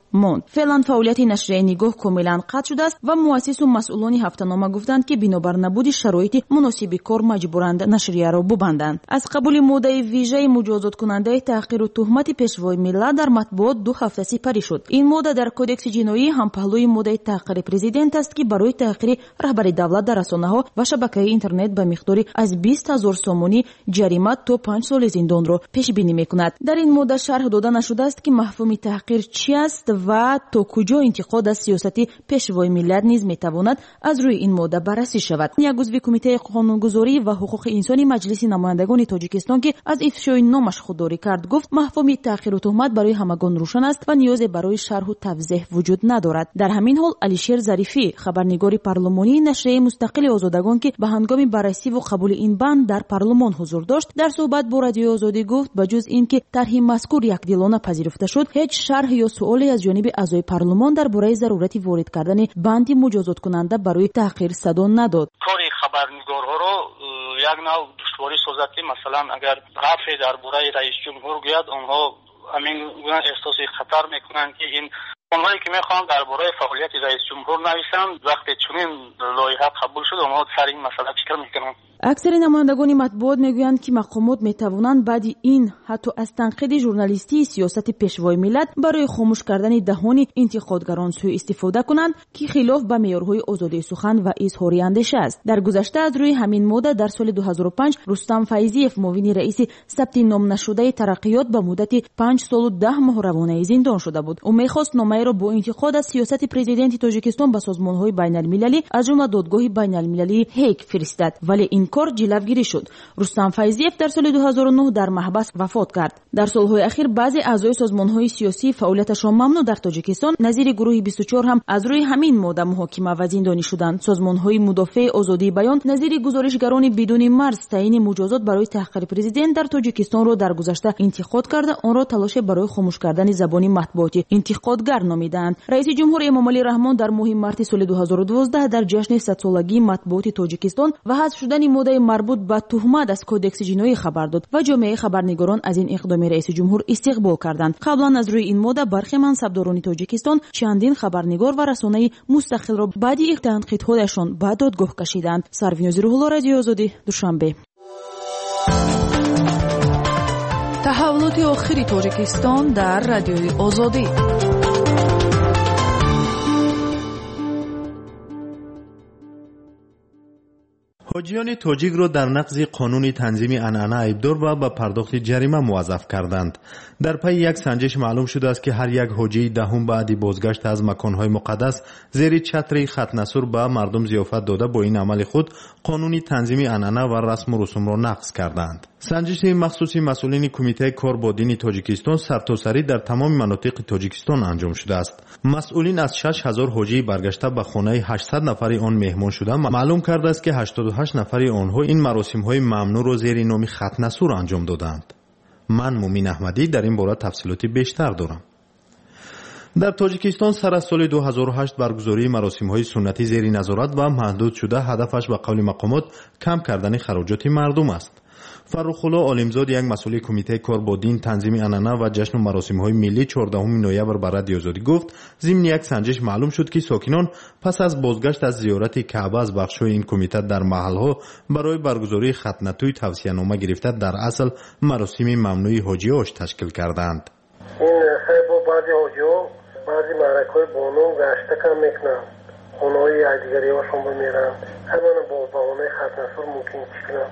Speaker 9: монд. феълан фаъолияти нашрияи нигоҳ комилан қатъ шудааст ва муассису масъулони ҳафтанома гуфтанд ки бинобар набуди шароити муносиби кор маҷбуранд нашрияро бубанданд. аз қабули моддаи вижаи муҷозоткунандаи таҳқиру туҳмати пешвои миллат дар матбуот ду ҳафта сипарӣ шуд. ин модда дар кодекси ҷиноӣ ҳампаҳлӯи моддаи таҳқири президент аст ки барои таҳқири раҳбари давлат дар расонаҳо ва шабакаи интернет ба миқдори аз бист ҳазор сомонӣ ҷарима то панҷ соли зиндонро пешбинӣ мекунад. дар ин модда шарҳ дода нашудааст ки мафҳуми таҳқир чӣ аст ва то куҷо интиқод аз сиёсати пешвои миллат низ метавонад аз рӯи ин модда баррасӣ шавад. як узви кумитаи қонунгузорӣ ва ҳуқуқи инсони маҷлиси намояндагони тоҷикистон ки аз ифшои номаш худдорӣ кард гуфт мафҳуми таҳқиру туҳмат барои ҳамагон рӯшан аст ва ниёзе барои шарҳу тавзеҳ вуҷуд надорад. дар ҳамин ҳол алишер зарифӣ хабарнигори парлумонии нашрияи мустақили озодагон ки ба ҳангоми баррасиву қабули ин банд дар парлумон ҳузур дошт дар суҳбат бо радиои озодӣ гуфт ба ҷуз ин ки тарҳи мазкур якдилона пазируфта шуд ҳеҷ шарҳ ё суоле аз ҷониби аъзои парлумон дар бораи зарурати ворид кардани банди муҷозоткунанда барои таҳқир садо надод.
Speaker 16: кори хабарнигорҳоро як нав душворӣ созад ки масалан агар ҳарфе дар бораи раисҷумҳур гӯяд онҳо ҳамин гуна эҳсоси хатар мекунанд ки ин онҳое ки мехоҳанд дар бораи фаъолияти раисҷумҳур нависанд вақте чунин лоиҳа қабул шуд онҳо сар ин масъала фикр мекунанд. аксари намояндагони матбуот мегӯянд ки мақомот метавонанд баъди ин ҳатто аз танқиди журналистии сиёсати пешвои миллат барои хомӯш кардани даҳони интиқодгарон сӯъ истифода кунанд ки хилоф ба меъёрҳои озодии сухан ва изҳори андеша аст. дар гузашта аз рӯи ҳамин модда дар соли ду ҳазору панҷ рустам файзиев муовини раиси сабти номнашудаи тараққиёт ба муддати панҷ солу даҳ моҳ равонаӣ зиндон шуда буд. ӯ мехост номаеро бо интиқод аз сиёсати президенти тоҷикистон ба созмонҳои байналмилалӣ аз ҷумла додгоҳи байналмилалии ҳейг фиристад, вале ин кор ҷилавгирӣ шуд. рустам файзиев дар соли ду ҳазору нӯҳ дар маҳбас вафот кард. дар солҳои ахир баъзе аъзои созмонҳои сиёсӣ фаъолияташон мамнӯъ дар тоҷикистон назири гурӯҳи бисту чор ҳам аз рӯи ҳамин модда муҳокима ва зиндонӣ шуданд. созмонҳои мудофиаи озодии баён назири гузоришгарони бидуни марз таъини муҷозот барои таҳқири президент дар тоҷикистонро дар гузашта интиқод карда онро талоше барои хомӯш кардани забони матбуоти интиқодгар номиданд. раиси ҷумҳур эмомалӣ раҳмон дар моҳи марти соли ду ҳазору дувоздаҳ дар ҷашни садсолагии матбуоти тоҷикистон ва ҳазф шудани моддаи марбут ба туҳмат аз кодекси ҷиноӣ хабар дод ва ҷомеаи хабарнигорон аз ин иқдоми раиси ҷумҳур истиқбол карданд. қаблан аз рӯи ин модда бархе мансабдорони тоҷикистон чандин хабарнигор ва расонаи мустақилро баъди танқидҳояшон ба додгоҳ кашиданд. сарвинози рӯҳулло, радиои озодӣ, душанбе.
Speaker 17: таҳаввулоти охири тоҷикистон дар радиои озодӣ.
Speaker 15: حاجیان تاجیک را در نقض قانون تنظیم عنعنه ایبدار و به پرداخت جریمه موظف کردند. در پی یک سنجش معلوم شده است که هر یک حاجی دهم بعد بازگشت از مکانهای مقدس زیر چتر ختنسور به مردم ضیافت داده با این عمل خود قانون تنظیم عنعنه و رسم و رسوم را نقض کردند. سنجش مخصوصی مسئولین کمیته کار با دین تاجیکستان سرتاسری در تمام مناطق تاجیکستان انجام شده است. مسئولین از شش هزار حاجی برگشته به خانه هشتصد نفری آن مهمان شده معلوم کرده است که هشتاد و هشت نفری آنها این مراسم‌های ممنوع را زیر نام ختنسور انجام دادند. من مومین احمدی در این باره تفصیلات بیشتر دارم. در تاجیکستان سر از سال دو هزار و هشت برگزاری مراسم‌های سنتی زیر نظارت و محدود شده هدفش به قول مقامات کم کردن خراجات مردم است. فرخ‌الله عالمزاد یک مسئول کمیته کار با دین تنظیم عنعنه و جشن و مراسم‌های ملی چهاردهم نوامبر بر رادیو آزادی گفت ضمن یک سنجش معلوم شد که ساکنان پس از بازگشت از زیارت کعبه از بخش‌های این کمیته در محل‌ها برای برگزاری ختنه‌توی توصیه‌نامه گرفته در اصل مراسم ممنوع حاجی‌هاش تشکیل کردند.
Speaker 18: این با بعضی حاجی‌ها بعضی معرک‌های بانو گشته کم میکنند. خونه‌های یکدیگری‌هاشون رو میرن. همون با بهانه ختنه‌سور ممکن چیکنند.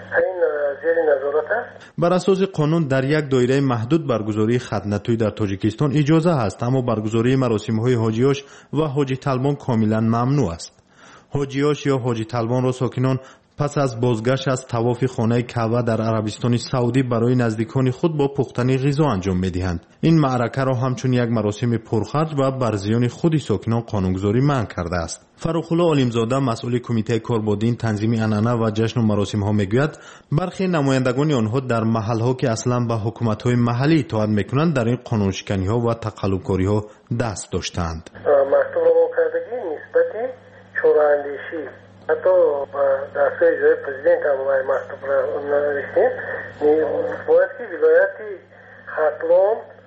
Speaker 15: بر اساس قانون در یک دایره محدود برگزاری ختنه‌توی در تاجیکستان اجازه است، اما برگزاری مراسم‌های حاجیاش و حاجی طلبان کاملا ممنوع است. حاجیاش یا حاجی طلبان را ساکنان پس از بازگشت از طواف خانه کعبه در عربستان سعودی برای نزدیکان خود با پختن غذا انجام می‌دهند. این معرکه را همچون یک مراسم پرخرج و بر زیان خود ساکنان قانونگذاری منع کرده است. فرخ‌الله عالمزاده مسئول کمیته کار با دین تنظیم عنعنه و جشن و مراسم ها میگوید برخی نمایندگان آنها در محل ها که اصلا به حکومت های محلی اطاعت میکنند در این قانون شکنی ها و تقلبکاری ها دست داشتند.
Speaker 18: مکتوب رو کردگی نسبتی چوراندیشی حتی دستگاه اجرای پرزیدنت هم باید مکتوب را نوشتیم باید که ولایتی ختلام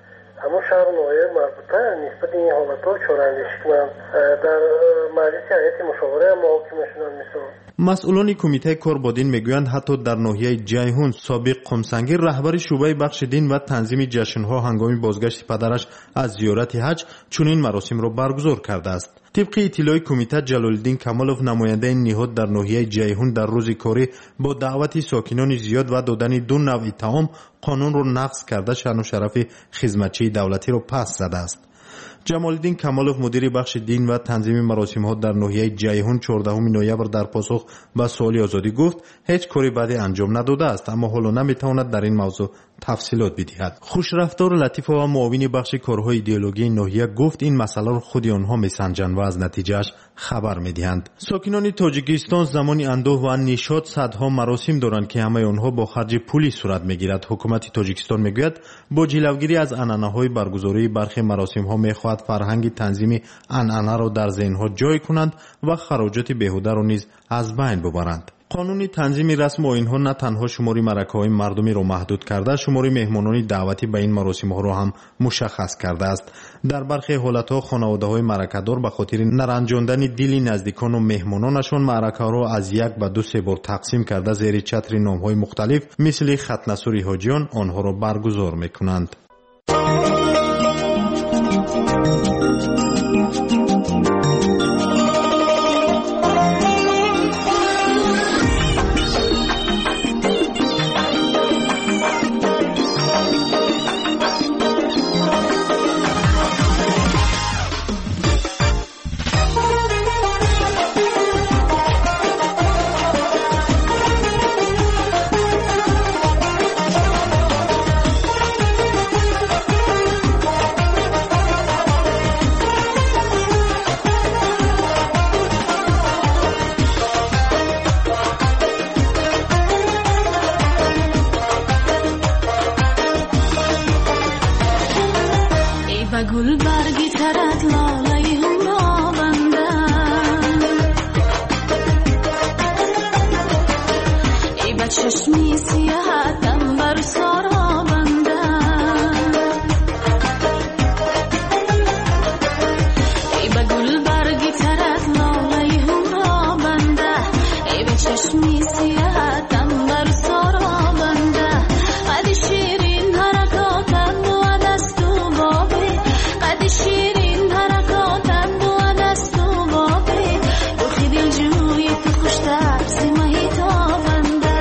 Speaker 18: اما شهر و ناحیه مربوطه نسبت این حالت‌ها چاره‌اندیشی کنند. در مجلس هیئت مشاوره هم محاکمه شدن. مثلا
Speaker 15: مسئولان کمیته کار با دین میگویند حتی در ناحیه جیهون سابق قمسنگی رهبر شعبه بخش دین و تنظیم جشن‌ها هنگام بازگشت پدرش از زیارت حج چنین مراسم را برگزار کرده است. طبق اطلاع کمیته، جلالالدین کمالوف نماینده نهاد در ناحیه جیهون در روز کاری با دعوت ساکنان زیاد و دادن دو نوع طعام قانون را نقض کرده شأن و شرف خدمتچی دولتی را پس زده است. جمالالدین کمالوف مدیر بخش دین و تنظیم مراسم ها در ناحیه جیهون چهاردهم نوامبر در پاسخ به سوال آزادی گفت هیچ کاری بعدی انجام نداده است، اما حالا نمیتواند در این موضوع تفصیلات بدهد. خوشرفتار لطیفه و معاون بخش کارهای ایدئولوژی ناحیه گفت این مسئله را خود آنها میسنجند و از نتیجهش خبر میدهند. ساکنان تاجیکستان زمانی اندوه و نشاط صدها مراسم دارند که همه آنها با خرج پولی صورت میگیرد. حکومت تاجیکستان میگوید با جلوگیری از عنعنه‌های برگزاری برخی مراسم ها میخواهد فرهنگ تنظیم عنعنه را در ذهنها جای کنند و خراجات بیهوده را نیز از بین ببرند. قانون تنظیم رسم آیین‌ها نه تنها شماری مرکه‌های مردمی را محدود کرده، شماری مهمانان دعوتی به این مراسم‌ها را هم مشخص کرده است. در برخی حالت‌ها خانواده‌های مرکه‌دار به خاطر نرنجاندن دل نزدیکان و مهمانانشان مرکه را از یک به دو سه بار تقسیم کرده زیر چتر نام‌های مختلف مثل ختنه حاجیان آنها را برگزار می‌کنند.
Speaker 19: گل برگی ترت لاله هم را بندم ای بچه چشمی سیاحتم بر سارا بندم ای با گل برگی ترت لاله هم را بنده ای بچه چشمی سیاحتم بر سارا بنده قد شیرین حرکاتم و دست و بابی قد شیرین حرکاتم و دست و بابی روخی دل جوی تو خوش ترسی مهی تابنده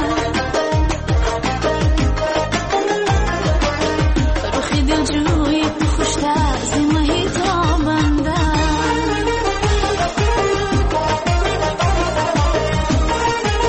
Speaker 19: روخی دل جوی تو خوش ترسی مهی تابنده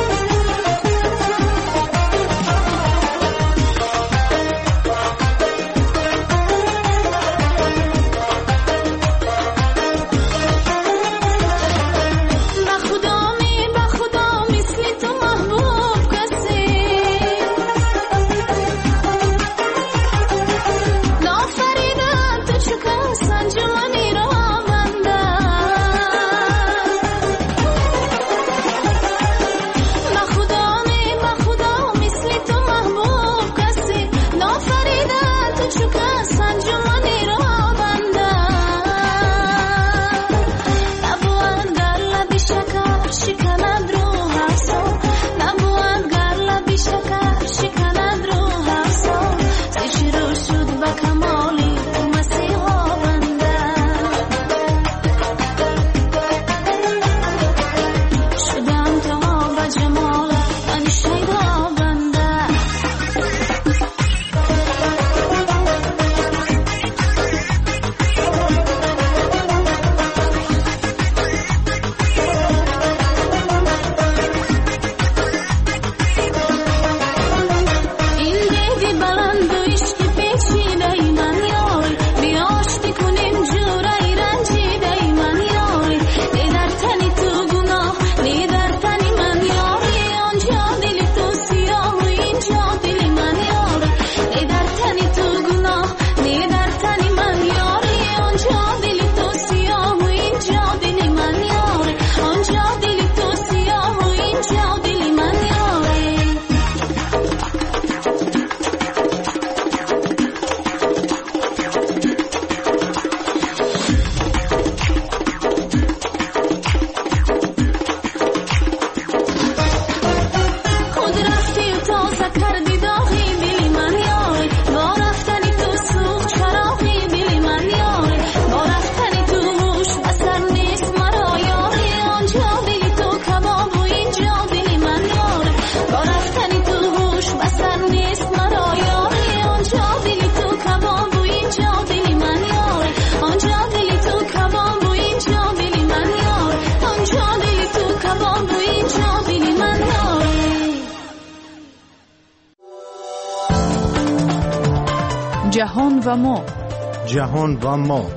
Speaker 17: جهان و ما.
Speaker 15: جهان و ما.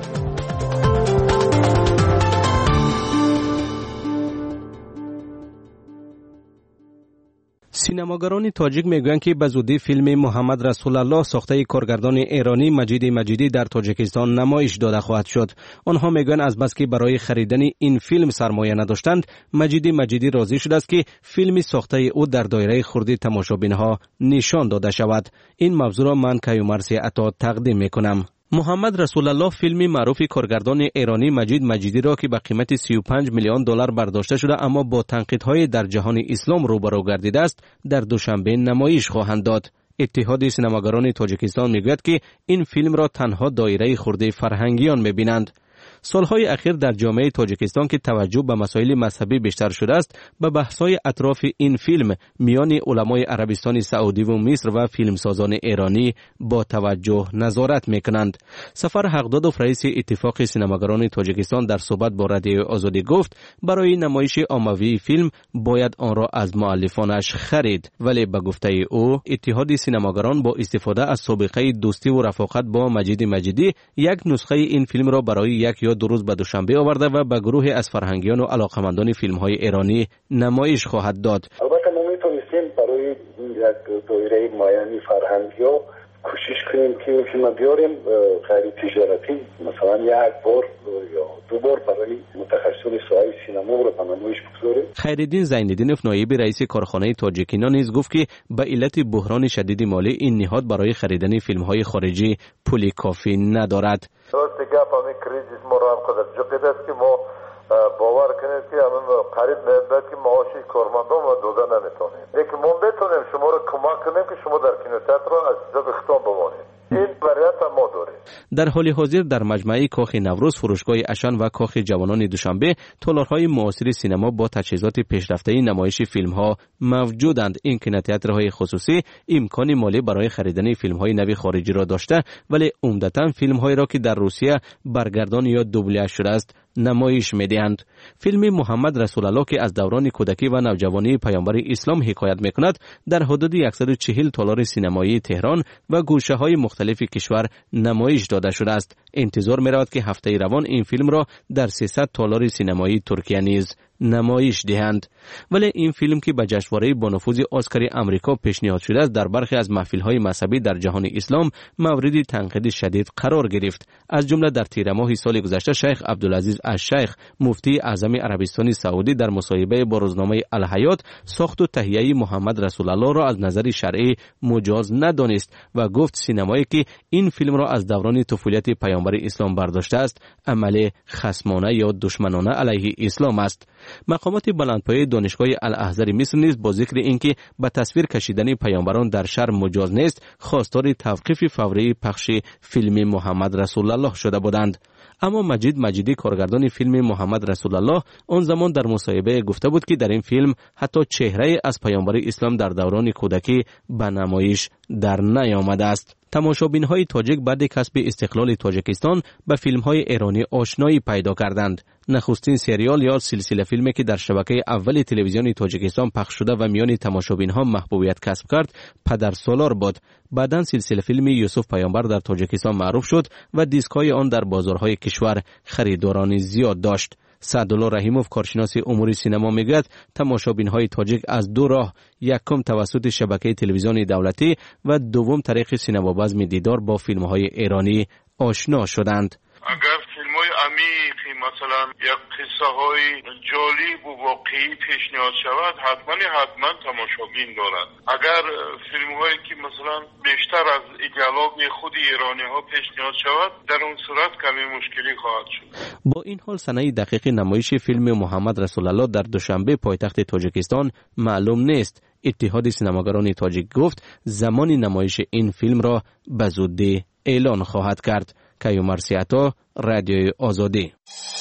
Speaker 20: سینماگران تاجیک میگویند که به زودی فیلم محمد رسول الله ساخته کارگردان ایرانی مجید مجیدی در تاجیکستان نمایش داده خواهد شد. آنها میگویند از بس که برای خریدن این فیلم سرمایه نداشتند، مجید مجیدی راضی شده است که فیلم ساخته او در دایره خرد تماشابینها نشان داده شود. این موضوع را من کیومرثی عطا تقدیم میکنم. محمد رسول الله فیلمی معروف کارگردان ایرانی مجید مجیدی را که به قیمت سی و پنج میلیون دلار برداشته شده اما با تنقیدهای در جهان اسلام روبرو گردیده است، در دوشنبه نمایش خواهند داد. اتحاد سینماگران تاجیکستان میگوید که این فیلم را تنها دایره خرد فرهنگیان میبینند. سالهای اخیر در جامعه تاجیکستان که توجه به مسائل مذهبی بیشتر شده است، به بحث‌های اطراف این فیلم میان علمای عربستان سعودی و مصر و فیلمسازان ایرانی با توجه نظارت میکنند. سفر حقدادوف رئیس اتفاق سینماگران تاجیکستان در صحبت با رادیو آزادی گفت برای نمایش عمومی فیلم باید آن را از مؤلفانش خرید، ولی به گفته او اتحاد سینماگران با استفاده از سابقه دوستی و رفاقت با مجید مجیدی یک نسخه این فیلم را برای یک یا دو روز به دوشنبه آورده و به گروه از فرهنگیان و علاقمندان فیلم‌های ایرانی نمایش خواهد داد.
Speaker 21: البته ما میتونستیم برای یک دایره معینی فرهنگی‌ها کوشش کنیم که این فیلم بیاریم غیر تجارتی، مثلا یک بار یا دو بار برای متخصصان ساحه سینما رو به نمایش بگذاریم.
Speaker 20: خیرالدین زین‌الدینوف نایب رئیس کارخانه تاجیکینا نیز گفت که به علت بحران شدید مالی این نهاد برای خریدن فیلم‌های خارجی پول کافی ندارد.
Speaker 22: درسته گپ همین کریزیس ما رو هم قدر جقید است که ما باور کنید که همین قریب میاد که معاشی کارمندان ما دوده نمیتونیم، لیکن ما بتونیم شما رو کمک کنیم که شما در کینوتئاتر از جا بختان بمانید. این وریت هم ما داریم.
Speaker 20: در حال حاضر در مجمع کاخ نوروز، فروشگاه اشان و کاخ جوانان دوشنبه تالارهای معاصر سینما با تجهیزات پیشرفته نمایش فیلم‌ها موجودند. این کینوتئاترهای خصوصی امکان مالی برای خریدن فیلم‌های نوی خارجی را داشته، ولی عمدتاً فیلم‌هایی را که در روسیه برگردان یا دوبله شده است نمایش می‌دهند. فیلم محمد رسول الله که از دوران کودکی و نوجوانی پیامبر اسلام حکایت می‌کند، در حدود صد و چهل تالار سینمایی تهران و گوشه‌های مختلف کشور نمایش داده شده است. انتظار می‌رود که هفته روان این فیلم را در سیصد تالار سینمایی ترکیه نیز نمایش دهند. ولی این فیلم که به جشنواره با نفوذ اسکار آمریکا پیشنهاد شده است، در برخی از محفل‌های مذهبی در جهان اسلام مورد تنقید شدید قرار گرفت. از جمله در تیر ماه سال گذشته شیخ عبدالعزیز الشیخ مفتی اعظم عربستان سعودی در مصاحبه با روزنامه الحیات ساخت و تهیه محمد رسول الله را از نظر شرعی مجاز ندانست و گفت سینمایی که این فیلم را از دوران طفولیت پیامبر اسلام برداشته است، عمل خصمانه یا دشمنانه علیه اسلام است. مقامات بلندپایه دانشگاه الازهر مصر نیز با ذکر اینکه به تصویر کشیدن پیامبران در شهر مجاز نیست، خواستار توقیف فوری پخش فیلم محمد رسول الله شده بودند. اما مجید مجیدی کارگردان فیلم محمد رسول الله آن زمان در مصاحبه گفته بود که در این فیلم حتی چهره از پیامبر اسلام در دوران کودکی به نمایش در نیامده است. تماشابین‌های تاجیک بعد کسب استقلال تاجیکستان به فیلم‌های ایرانی آشنایی پیدا کردند. نخستین سریال یا سلسله فیلمی که در شبکه اول تلویزیون تاجیکستان پخش شده و میان تماشابین‌ها محبوبیت کسب کرد، پدر سالار بود. بعداً سلسله فیلم یوسف پیامبر در تاجیکستان معروف شد و دیسک‌های آن در بازارهای کشور خریداران زیاد داشت. سعدالله رحیموف کارشناس امور سینما میگوید تماشابین‌های تاجیک از دو راه، یکم توسط شبکه تلویزیون دولتی و دوم طریق سینما بزم دیدار با فیلم‌های ایرانی آشنا شدند.
Speaker 23: اگر فیلم‌های عمیقی مثلا یک قصه های جالب و واقعی پیشنهاد شود، حتما حتما تماشابین دارد. اگر فیلم‌هایی که مثلا بیشتر از ایدئولوژی خود ایرانی ها پیشنهاد شود، در اون صورت کمی مشکلی خواهد شد.
Speaker 20: با این حال سنه دقیق نمایش فیلم محمد رسول الله در دوشنبه پایتخت تاجیکستان معلوم نیست. اتحاد سینماگران تاجیک گفت زمان نمایش این فیلم را به زودی اعلان خواهد کرد. کیومرثی عطا، رادیوی آزادی.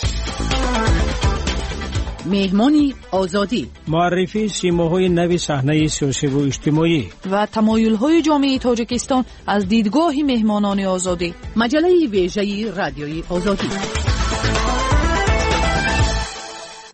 Speaker 17: مهمانی آزادی،
Speaker 6: معرفی سیماهای نوی صحنه سیاسی و اجتماعی
Speaker 17: و تمایل‌های جامعه تاجیکستان از دیدگاه مهمانان آزادی.
Speaker 24: مجله ویژه رادیوی آزادی.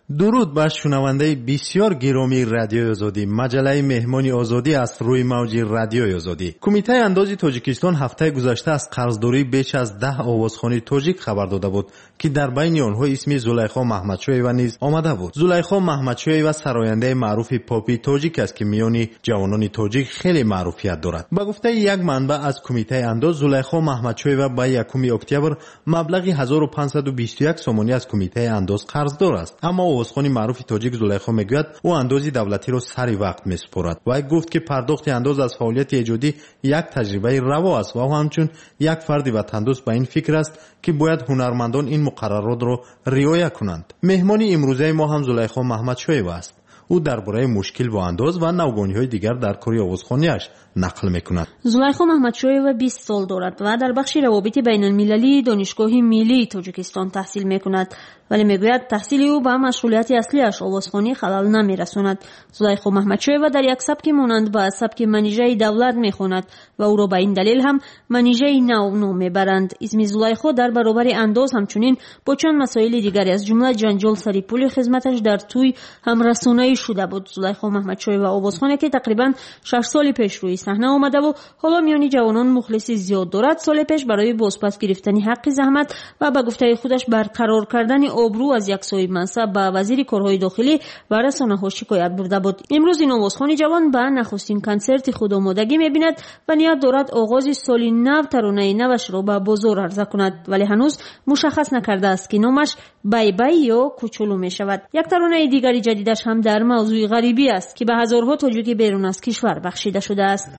Speaker 15: درود بر شنونده بسیار گرامی رادیوی آزادی. مجله مهمانی آزادی است روی موج رادیوی آزادی. کمیته انداز تاجیکستان هفته گذشته از قرضداری بیش از ده آوازخوانی تاجیک خبر داده بود که در بین آنها اسم زلیخا محمدشویeva نیز آمده بود. زلیخا محمدشویeva سراینده معروف پاپی تاجیک است که میان جوانان تاجیک خیلی معروفیت دارد. با گفته یک منبع از کمیته انداز، زلیخا محمدشویeva با یکم اکتبر مبلغ هزار و پانصد و بیست و یک سومانی از کمیته انداز قرضدار است. اما آوازخوان معروف تاجیک زلیخا میگوید او اندازی دولتی را سری وقت میسپارد. و گفت که پرداخت انداز از فعالیت ایجادی یک تجربه روا است و همچنین یک فرد وطندوست به این فکر است که باید هنرمندان این مقررات را رعایت کنند. مهمان امروزه ما هم زلیخا محمدشویeva است. او درباره مشکل با انداز و نوگانی‌های دیگر در کار آوازخوانی‌اش نقل می‌کند.
Speaker 3: زلیخا محمدشویeva بیست سال دارد و در بخش روابط بین‌المللی دانشگاه ملی تاجیکستان تحصیل می‌کند، ولی میگوید تحصیل او به مشغولیت اصلیش آوازخوانی خلل نمی‌رساند. زلیخا محمدشویeva در یک سبک مانند به سبک منیژه دولت می‌خواند و او را به این دلیل هم منیژه نو نام می‌برند. اسم زلیخا در برابر انداز همچنین با چند مسائل دیگری از جمله جنجال سری پول خدمتش در توی همرسانه‌ای شده بود. زلیخا محمدشویeva آوازخوانی که تقریباً شش سال پیش روی صحنه آمده و حالا میان جوانان مخلصی زیاد دارد، سال پیش برای بازپس گرفتن حق زحمت و به گفته خودش برقرار کردن آبرو از یک صاحب منصب به وزیر کارهای داخلی و رسانه‌ها شکایت برده بود. امروز این آوازخوان جوان به نخستین کنسرت خود آمادگی می‌بیند و نیت دارد آغاز سال نو ترانه نوش را به بازار عرضه کند، ولی هنوز مشخص نکرده است که نامش بای بای یا کوچولو می شود. یک ترانه دیگری جدیدش هم در موضوع غریبی است که به هزارها تاجیک بیرون از کشور بخشیده شده است.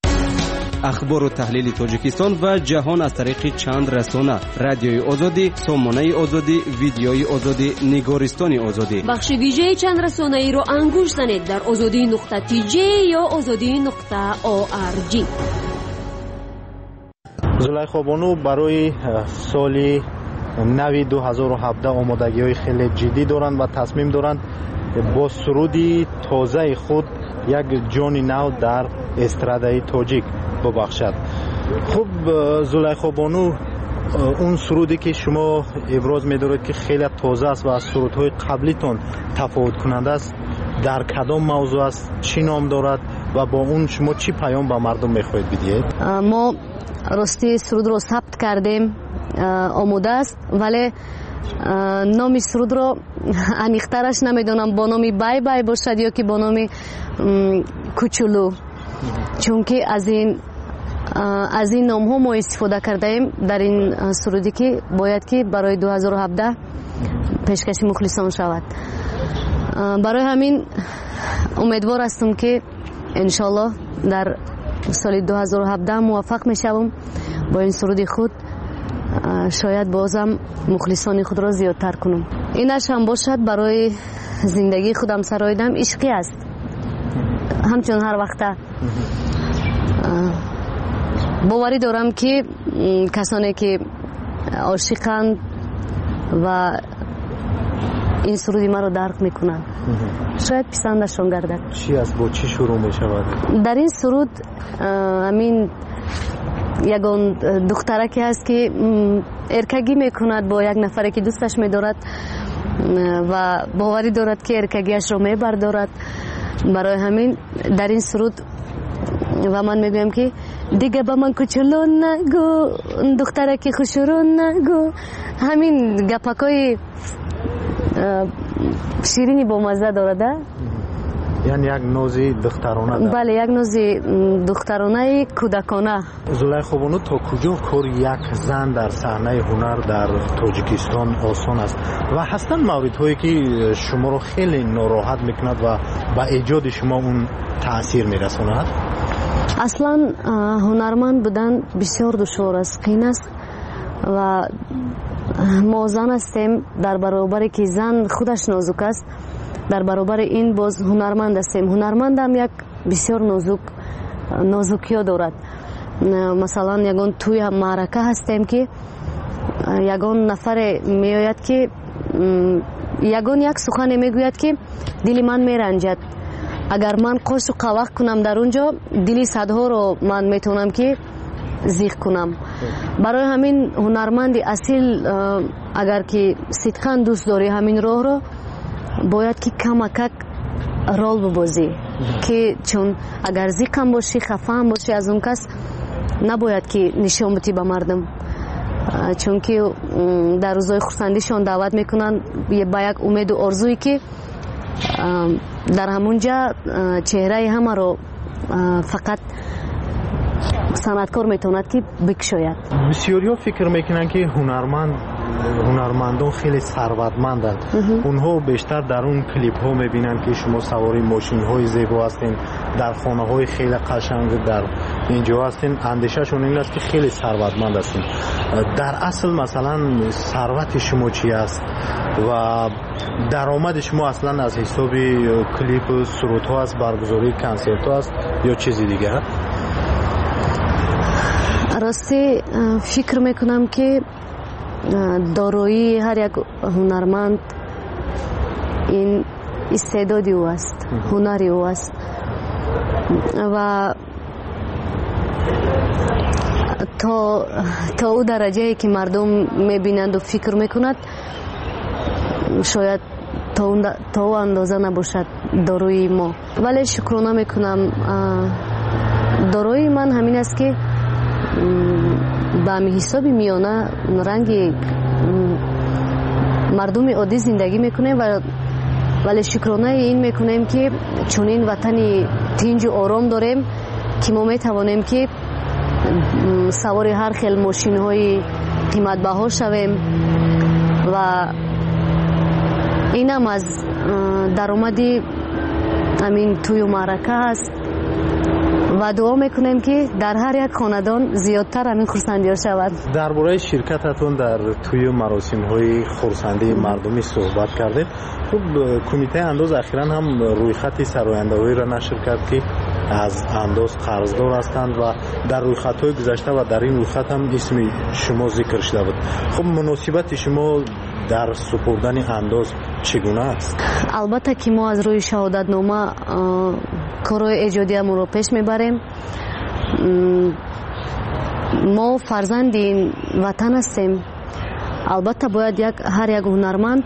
Speaker 4: اخبار و تحلیل تاجیکستان و جهان از طریق چند رسانه: رادیوی آزادی، سامانه آزادی، ویدیوی آزادی، نگارستان آزادی.
Speaker 1: بخش ویژه چند رسانه ای رو انگوش زنید در آزادی نقطه تی جی یا آزادی نقطه او آر جی.
Speaker 15: زلیخا بانو برای سال نو دو هزار و هفده آمادگی‌های خیلی جدی دارند و تصمیم دارند با سرودی تازه خود یک جان نو در استرادای تاجیک ببخشد. خب زلیخا بانو، اون سرودی که شما ابراز می‌دارید که خیلی تازه است و از سرودهای قبلیتون تفاوت کننده است، در کدام موضوع است، چی نام دارد و با اون شما چی پیام به مردم می‌خواهید بدهید؟
Speaker 7: ما راستی سرود رو ثبت کردیم، آماده است، ولی نام سرود رو انیخترش نمیدونم با نامی بای بای باشد یا که با نامی کوچولو، چون که از این از این نام ها ما استفاده کرده ایم در این سرودی که باید که برای دو هزار و هفده پیشکش مخلصان شود. برای همین امیدوار هستم که انشالله در سال دو هزار و هفده موفق میشوم با این سرودی خود، شاید بازم مخلصان خود را زیادتر کنم. اینش هم باشد برای زندگی خودم سرایدم عشقی است، همچون هر وقت باوری دارم که کسانی که عاشقند و این سرودی ما رو درک میکنن شاید پسندشون گردد.
Speaker 15: چی است؟ با چی شروع میشود؟
Speaker 7: در این سرود همین یگان دخترکی هست که ارکگی میکند با یک نفری که دوستش میدارد و باوری دارد که ارکگیش رو میبردارد. برای همین در این سرود و من میگویم که دیگه با من کوچولو نگو، دخترکی خوشرو نگو، همین گپکای شیرینی با مزه دارده.
Speaker 15: یعنی یک نوزی دخترانه دارد.
Speaker 7: بله، یک نوزی دخترانه کودکانه.
Speaker 15: زلیخا بانو، تا کجا کار یک زن در صحنه هنر در تاجیکستان آسان است و هستند موردهایی که شما رو خیلی ناراحت میکند و به ایجاد شما اون تاثیر میرساند؟
Speaker 7: اصلا هنرمند بودن بسیار دشوار است، قین است و ما زن هستیم، در برابر که زن خودش نازک است، در برابر این باز هنرمند هستیم. هنرمند هم یک بسیار نازک نازکی ها دارد. مثلا یگان توی معرکه هستیم که یگان نفر میآید که یگان یک سخن میگوید که دل من میرنجد، اگر من قوس و قوق کنم در اونجا دلی صدها رو من میتونم که زیغ کنم. برای همین هنرمند اصیل اگر که صدقاً دوست داری همین راه رو، باید که کمکک رول ببازی که چون اگر زیقم باشی خفه هم باشی از اون کس نباید که نشان بدی به مردم، چون که در روزهای خرسندیشان دعوت میکنن به یک امید و آرزویی که در همونجا چهره همه رو فقط صنعتکار میتوند که بکشاید.
Speaker 15: بسیاری ها فکر میکنن که هنرمند هنرمندان خیلی ثروتمندند. اونها بیشتر در اون کلیپ ها میبینن که شما سواری ماشین های زیبا هستین، در خانه های خیلی قشنگ در اینجا هستین، اندیشهشون این است که خیلی ثروتمند هستین. در اصل مثلا ثروت شما چی است و درآمد شما اصلا از حساب کلیپ سرود ها است، برگزاری کنسرت ها است یا چیزی دیگه؟
Speaker 7: راستی فکر میکنم که دارایی هر یک هنرمند این استعدادی او است، هنری او است و تا تا او درجه‌ای که مردم میبینند و فکر میکنند شاید تا اون تا اون اندازه نباشد دارایی ما. ولی شکرانه میکنم دارایی من همین است که به همین حساب میانه رنگ مردم عادی زندگی میکنیم و ولی شکرانه این میکنیم که چون این وطنی تنج و آرام داریم که ما میتوانیم که سوار هر خیل ماشین های قیمت بها شویم و اینم از درآمدی همین توی معرکه هست و دعا میکنیم که در هر یک خاندان زیادتر همین خرسندی ها شود.
Speaker 15: درباره شرکتتون در توی مراسم های خرسندی مردمی صحبت کردید. خب کمیته انداز اخیراً هم روی خط سراینده‌ای را نشر کرد که از انداز قرضدار هستند و در روی خط‌های گذشته و در این روی خط هم اسم شما ذکر شده بود. خب مناسبت شما در سپردن انداز چگونه است؟
Speaker 7: البته که ما از روی شهادت نامه کارهای ایجادیمون رو پیش میبریم. ما فرزند این وطن هستیم. البته باید یک هر یک هنرمند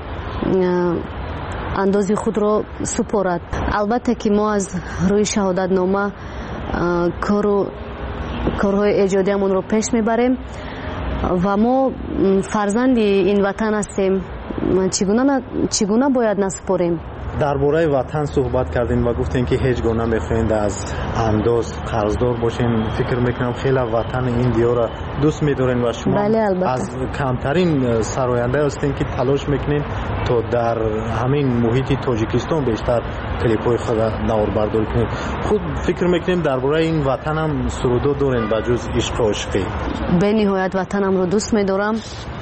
Speaker 7: اندازی خود رو سپارد. البته که ما از روی شهادت نامه کارو کارهای ایجادیمون رو پیش میبریم و ما فرزند این وطن هستیم. چگونه چگونه باید نسپاریم؟
Speaker 15: درباره وطن صحبت کردین و گفتین که هیچ گونه نمیخواین از انداز قرضدار باشین. فکر میکنم خیلی وطن این دیار را دوست میدارین و شما
Speaker 7: بله
Speaker 15: از کمترین سراینده هستین که تلاش میکنین تا در همین محیط تاجیکستان بیشتر کلیپ های خود نوار برداری کنین. خود فکر میکنیم درباره این وطن هم سرودا دارین و جز عشق و عشقی؟
Speaker 7: به نهایت وطنم رو دوست میدارم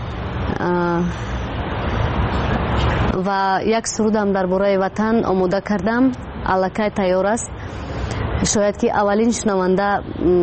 Speaker 7: و یک سرودم درباره وطن آماده کردم، الکی تیار است. شاید که اولین شنونده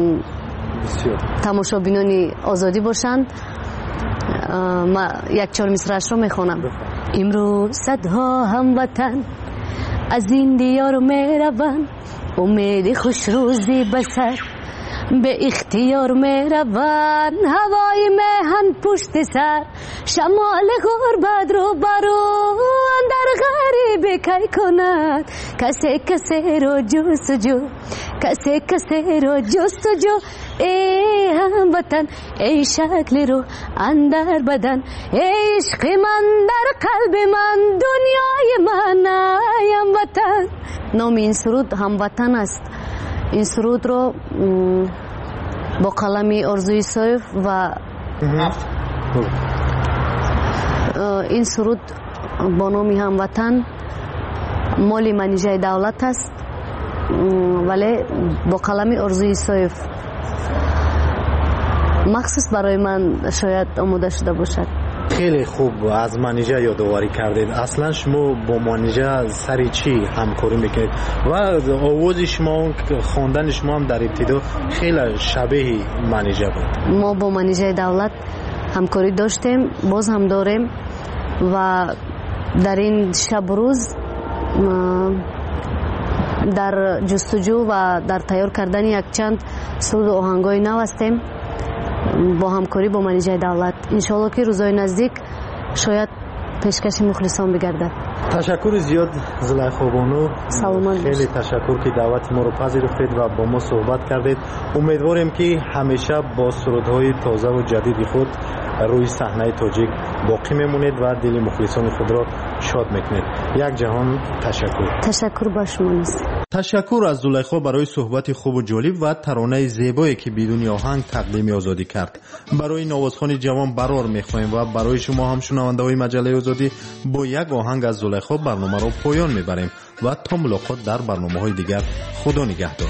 Speaker 7: تماشابینان آزادی باشند. ما یک چهار مصرعش رو میخوانم. امروز صدها هموطن از این دیار میروند، امید خوش روزی بسر به اختیار میروند. هوای مهن پشت سر، شمال غربت رو برو در غریبی کی کند. کسی کسی رو جستجو، کسی کسی رو جستجو. ای هموطن ای شکل رو اندر بدن، ای عشق من در قلب من، دنیای من ای هموطن. نام این سرود هموطن است. این سرود رو با قلمی آرزوی صایف و این سرود با نامی هموطن مال منیژه دولت است ولی با قلمی آرزوی صایف مخصوص برای من شاید آماده شده باشد.
Speaker 15: خیلی خوب از منیژه یادآوری کردید. اصلا شما با منیژه سری چی همکاری میکنید و آواز شما خواندن شما هم در ابتدا خیلی شبیه منیژه بود.
Speaker 7: ما با منیژه دولت همکاری داشتیم، باز هم داریم و در این شب روز در جستجو و در تیار کردن یک چند سرود و آهنگای نو هستیم با همکاری با منیژه دولت. انشاءالله که روزهای نزدیک شاید پیشکش مخلصان بگردد.
Speaker 15: تشکر زیاد زلیخا بانو، خیلی تشکر که دعوت ما رو پذیرفتید و با ما صحبت کردید. امیدواریم که همیشه با سرودهای تازه و جدید خود روی صحنه تاجیک باقی میمونید و دل مخلصان خود را شاد میکنید. یک جهان تشکر.
Speaker 7: تشکر با شما نیست.
Speaker 15: تشکر از زلیخا برای صحبت خوب و جالب و ترانه زیبایی که بدون آهنگ تقدیم آزادی کرد. برای نوازخوان جوان برار میخوایم و برای شما هم شنونده های مجله آزادی با یک آهنگ از زلیخا برنامه را پایان میبریم و تا ملاقات در برنامه های دیگر. خدا نگهدار.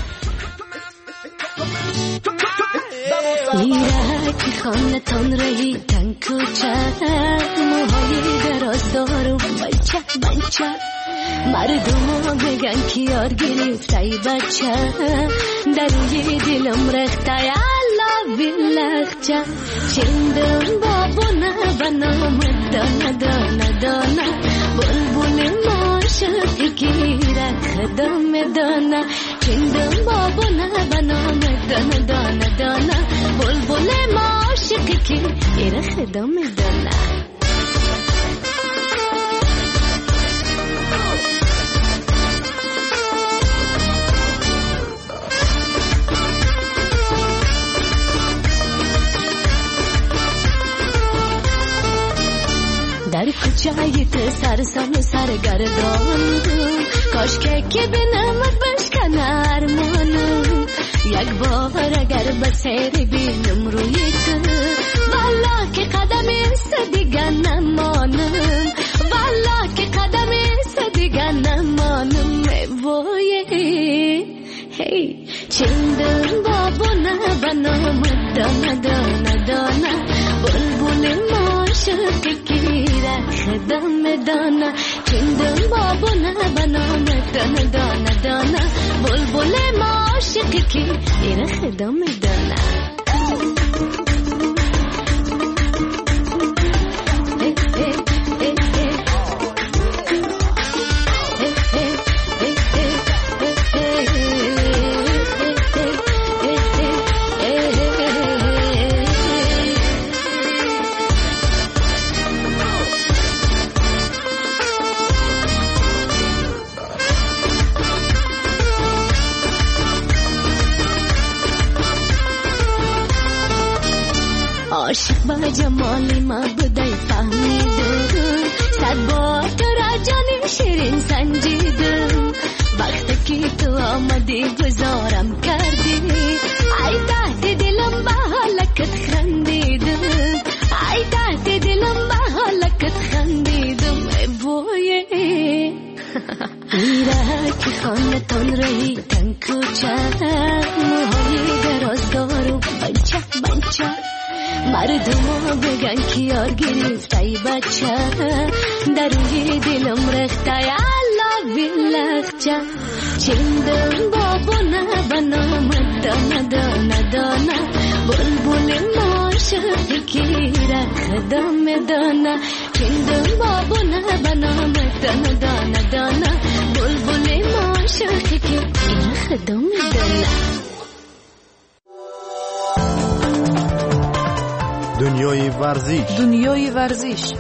Speaker 19: ایرکی خانتان رهی تن کوچک موهای دراز دارم بچه بچه مردم بگن که یار گرفت ای بچه در روی دلم رخته یالا بلخچه چندم بابونه بنام دانه دانه دانه بلبل ماشقی گیره خدم دانه چندم بابونه بنام دانه دانه دانه بلبل ماشقی گیره خدم دانه در کوچه تو سرسام و سرگردان کاش که بنامت بشکنه ارمانم یک بار اگر به سیر بینم روی تو والا که قدم است دیگر نمانم والا که قدم است دیگر نمانم وای هی چندم بابونه بنام دانه دانه دانه بلبل ماشقی گیره خدم دانه چندم بابونه بنام دانه دانه دانه بلبل ماشقی گیره خدم دانه عاشق با جمالی ما بودای فهمیدم صد بار تو را جانیم شیرین سنجیدم وقتی که تو آمدی گذارم کردی ای تحت دلم به حالکت خندیدم ای تحت دلم به حالکت خندیدم بوی میره که خانتان رهی تن کوچک موهای دراز دارم بچه بچه مردم بگن که یار گرفت ای بچه در روی دلم رخته یالا بلخچه چندم بابونه بنام دانه دانه دانه بلبل ماشقی گیره خدم دانه چندم بابونه بنام دانه دانه دانه بلبل ماشقی گیره خدم دانه
Speaker 15: دنیای ورزش
Speaker 17: دنیای ورزش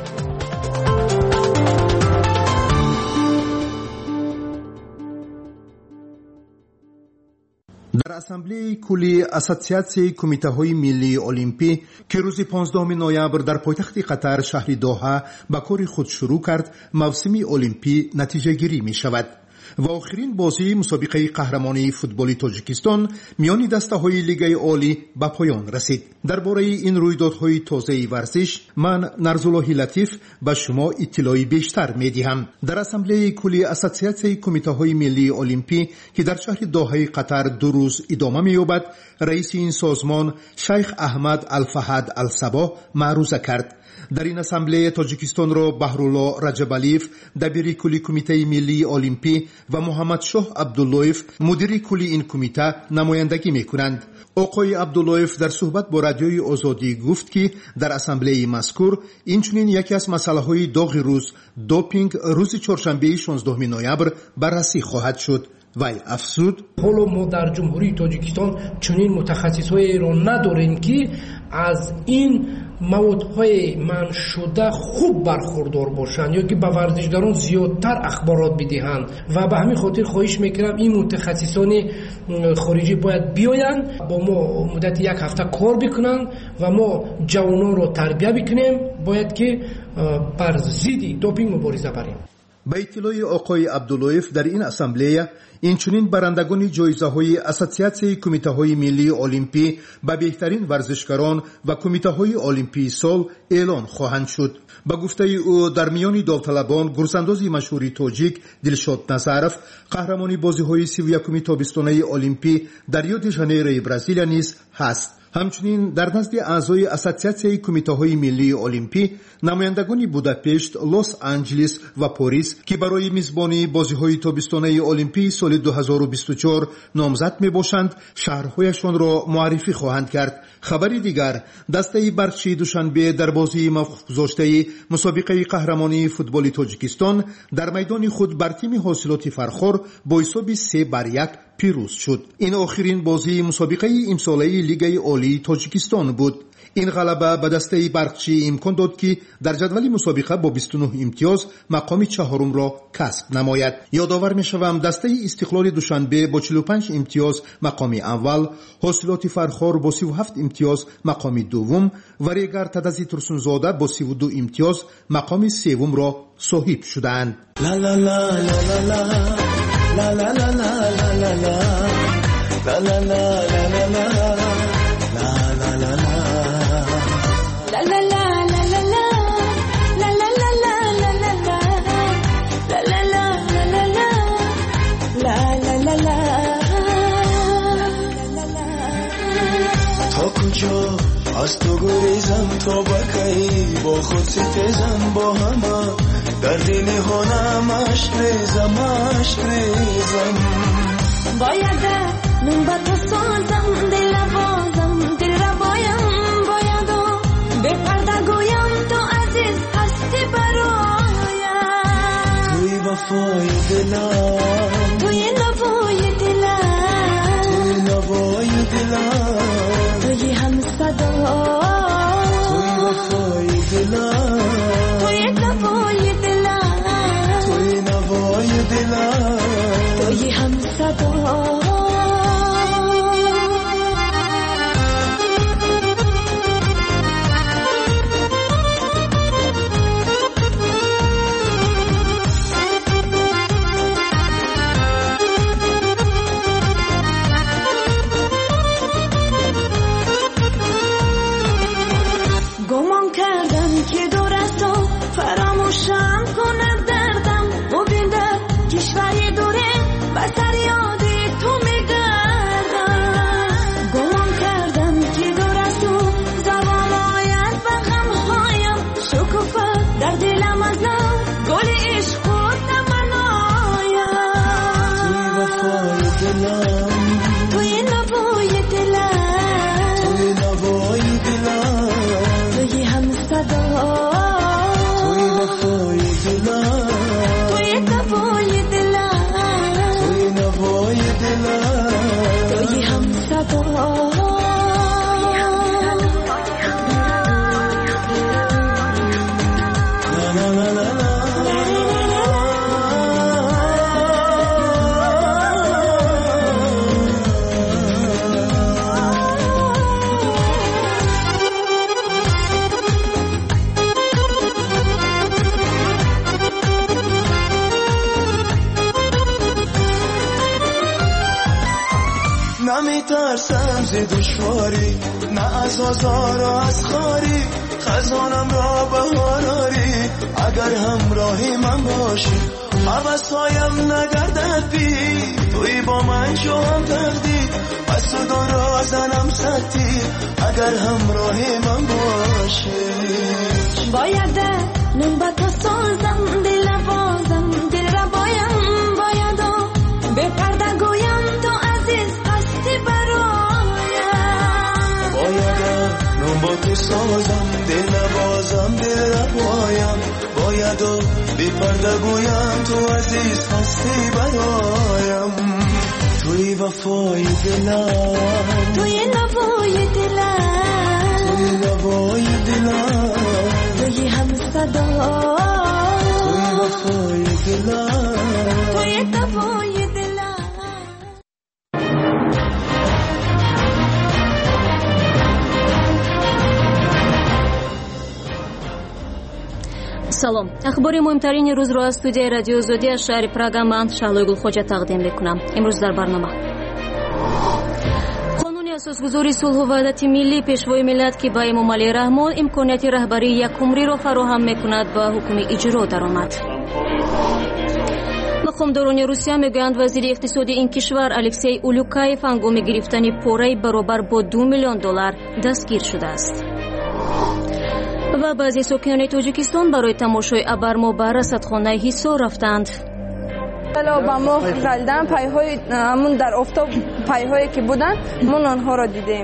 Speaker 2: در اسامبله کلی اساسیاسیون کمیته ملی المپی که روز پانزدهم نوامبر در پایتخت قطر شهر دوحه به کار خود شروع کرد، موسم المپی نتیجه گیری می شود و آخرین بازی مسابقه قهرمانی فوتبال تاجیکستان میان دسته‌های لیگ عالی به پایان رسید. درباره این رویدادهای تازه ورزش من نرزالله لطیف به شما اطلاعی بیشتر میدهم. در اسامبله کلی اساسیاسیون کمیته‌های ملی المپی که در شهر دوحه قطر دو روز ادامه می‌یابد، رئیس این سازمان شیخ احمد الفهد الصباح معروضه کرد. در این اسامبله تاجیکستان را بهرالله رجبالیف دبیر کلی کمیته ملی المپی و محمد شاه عبداللهیف مدیر کلی این کمیته نمایندگی می‌کنند. آقای عبداللهیف در صحبت با رادیوی آزادی گفت که در اسامبله مذکور اینچنین یکی از مسائل داغ روز دوپینگ روز چهارشنبه شانزدهم نوامبر بررسی خواهد شد. وی افزود
Speaker 8: حالا ما در جمهوری تاجیکستان چنین متخصصایی را نداریم که از این موادهای منع شده خوب برخوردار باشند یا که به ورزشگران زیادتر اخبارات بدهند و به همین خاطر خواهش میکنم این متخصصان خارجی باید بیایند با ما مدت یک هفته کار بکنند و ما جوانان را تربیت بکنیم. باید که بر ضد دوپینگ مبارزه بریم.
Speaker 2: به اطلاع آقای عبداللهیف در این اسامبله اینچنین برندگان جایزه های اسوسیاسیون کمیته های ملی المپی به بهترین ورزشکاران و کمیته های المپی سال اعلان خواهند شد. با گفته او در میان داوطلبان گرزانداز مشهور تاجیک دلشاد نظرف قهرمان بازی های سی و یکم تابستانه المپی در ریو دی ژانیرو برزیل نیز هست. همچنین در نزد اعضای اسوسیاسیون کمیته های ملی المپی نمایندگان بوداپشت، لس آنجلس و پاریس که برای میزبانی بازی های تابستانه المپی سال دو هزار و بیست و چهار نامزد می باشند شهرهایشان را معرفی خواهند کرد. خبری دیگر، دسته برچی دوشنبه در بازی موفق گذاشته مسابقه قهرمانی فوتبال تاجیکستان در میدان خود بر تیم حاصلات فرخور با حساب سه بر یک پیروز شد. این آخرین بازی مسابقه امساله لیگ عالی تاجیکستان بود. این غلبه به دسته برقچی امکان داد که در جدول مسابقه با بیست و نه امتیاز مقام چهارم را کسب نماید. یادآور می‌شوم دسته استقلال دوشنبه با چهل و پنج امتیاز مقام اول، حاصلات فرخار با سی و هفت امتیاز مقام دوم و ریگر تدزی ترسونزاده با سی و دو امتیاز مقام سوم را صاحب شدند. لا لا لا لا لا لا لا لا لا لا لا لا لا از تو گریزم تا بکی با خود ستیزم با همه در دل هنم عشق ریزم عشق ریزم باید نون با تو سازم دل بازم دل را بایم باید به پرده گویم تو عزیز هستی برایم توی وفای دلم توی نوای دلم توی نوای دلم توی هم صدا توی وفای دلم توی نوای دلم توی نوای دلم توی هم صدا
Speaker 10: نمیترسم ز دشواری نه از آزار و از خاری خزانم را بهار آری اگر همراهی من باشی حوثهایم نگردد بی توی با من شو هم تقدیر پس تو را زنم ستی اگر همراهی من باشی
Speaker 19: باید نون با تو سازم دل بازم دل را بایم باید به پرده گویم تو عزیز هستی برایم
Speaker 10: باید نون با تو سازم دل بازم دل را بایم باید به پرده گویم تو عزیز هستی برایم توی وفای دلم،
Speaker 19: توی نوای دلم،
Speaker 10: توی نوای دلم،
Speaker 19: توی هم صدا،
Speaker 10: توی وفای دلم،
Speaker 19: توی نوای دلم.
Speaker 1: салом. ахбори муҳимтарини рӯзро аз студияи радиои озодӣ аз шаҳри прага ман шаҳлои гулхоҷа тақдим мекунам. имрӯз дар барнома қонуни асосгузори сулҳу ваҳдати миллӣ пешвои миллат ки ба эмомалии раҳмон имконияти раҳбарии якумриро фароҳам мекунад ба ҳукми иҷро даромад. мақомдорони русия мегӯянд вазири иқтисоди ин кишвар алексей улюкаев ҳангоми гирифтани пораи баробар бо ду миллион доллар дастгир шудааст. ва баъзе сокинони тоҷикистон барои тамошои абармо ба расадхонаи ҳисор рафтанд.
Speaker 5: ба мо галдан пайҳои амун дар офтоб пайҳое ки буданд мон онҳоро дидем.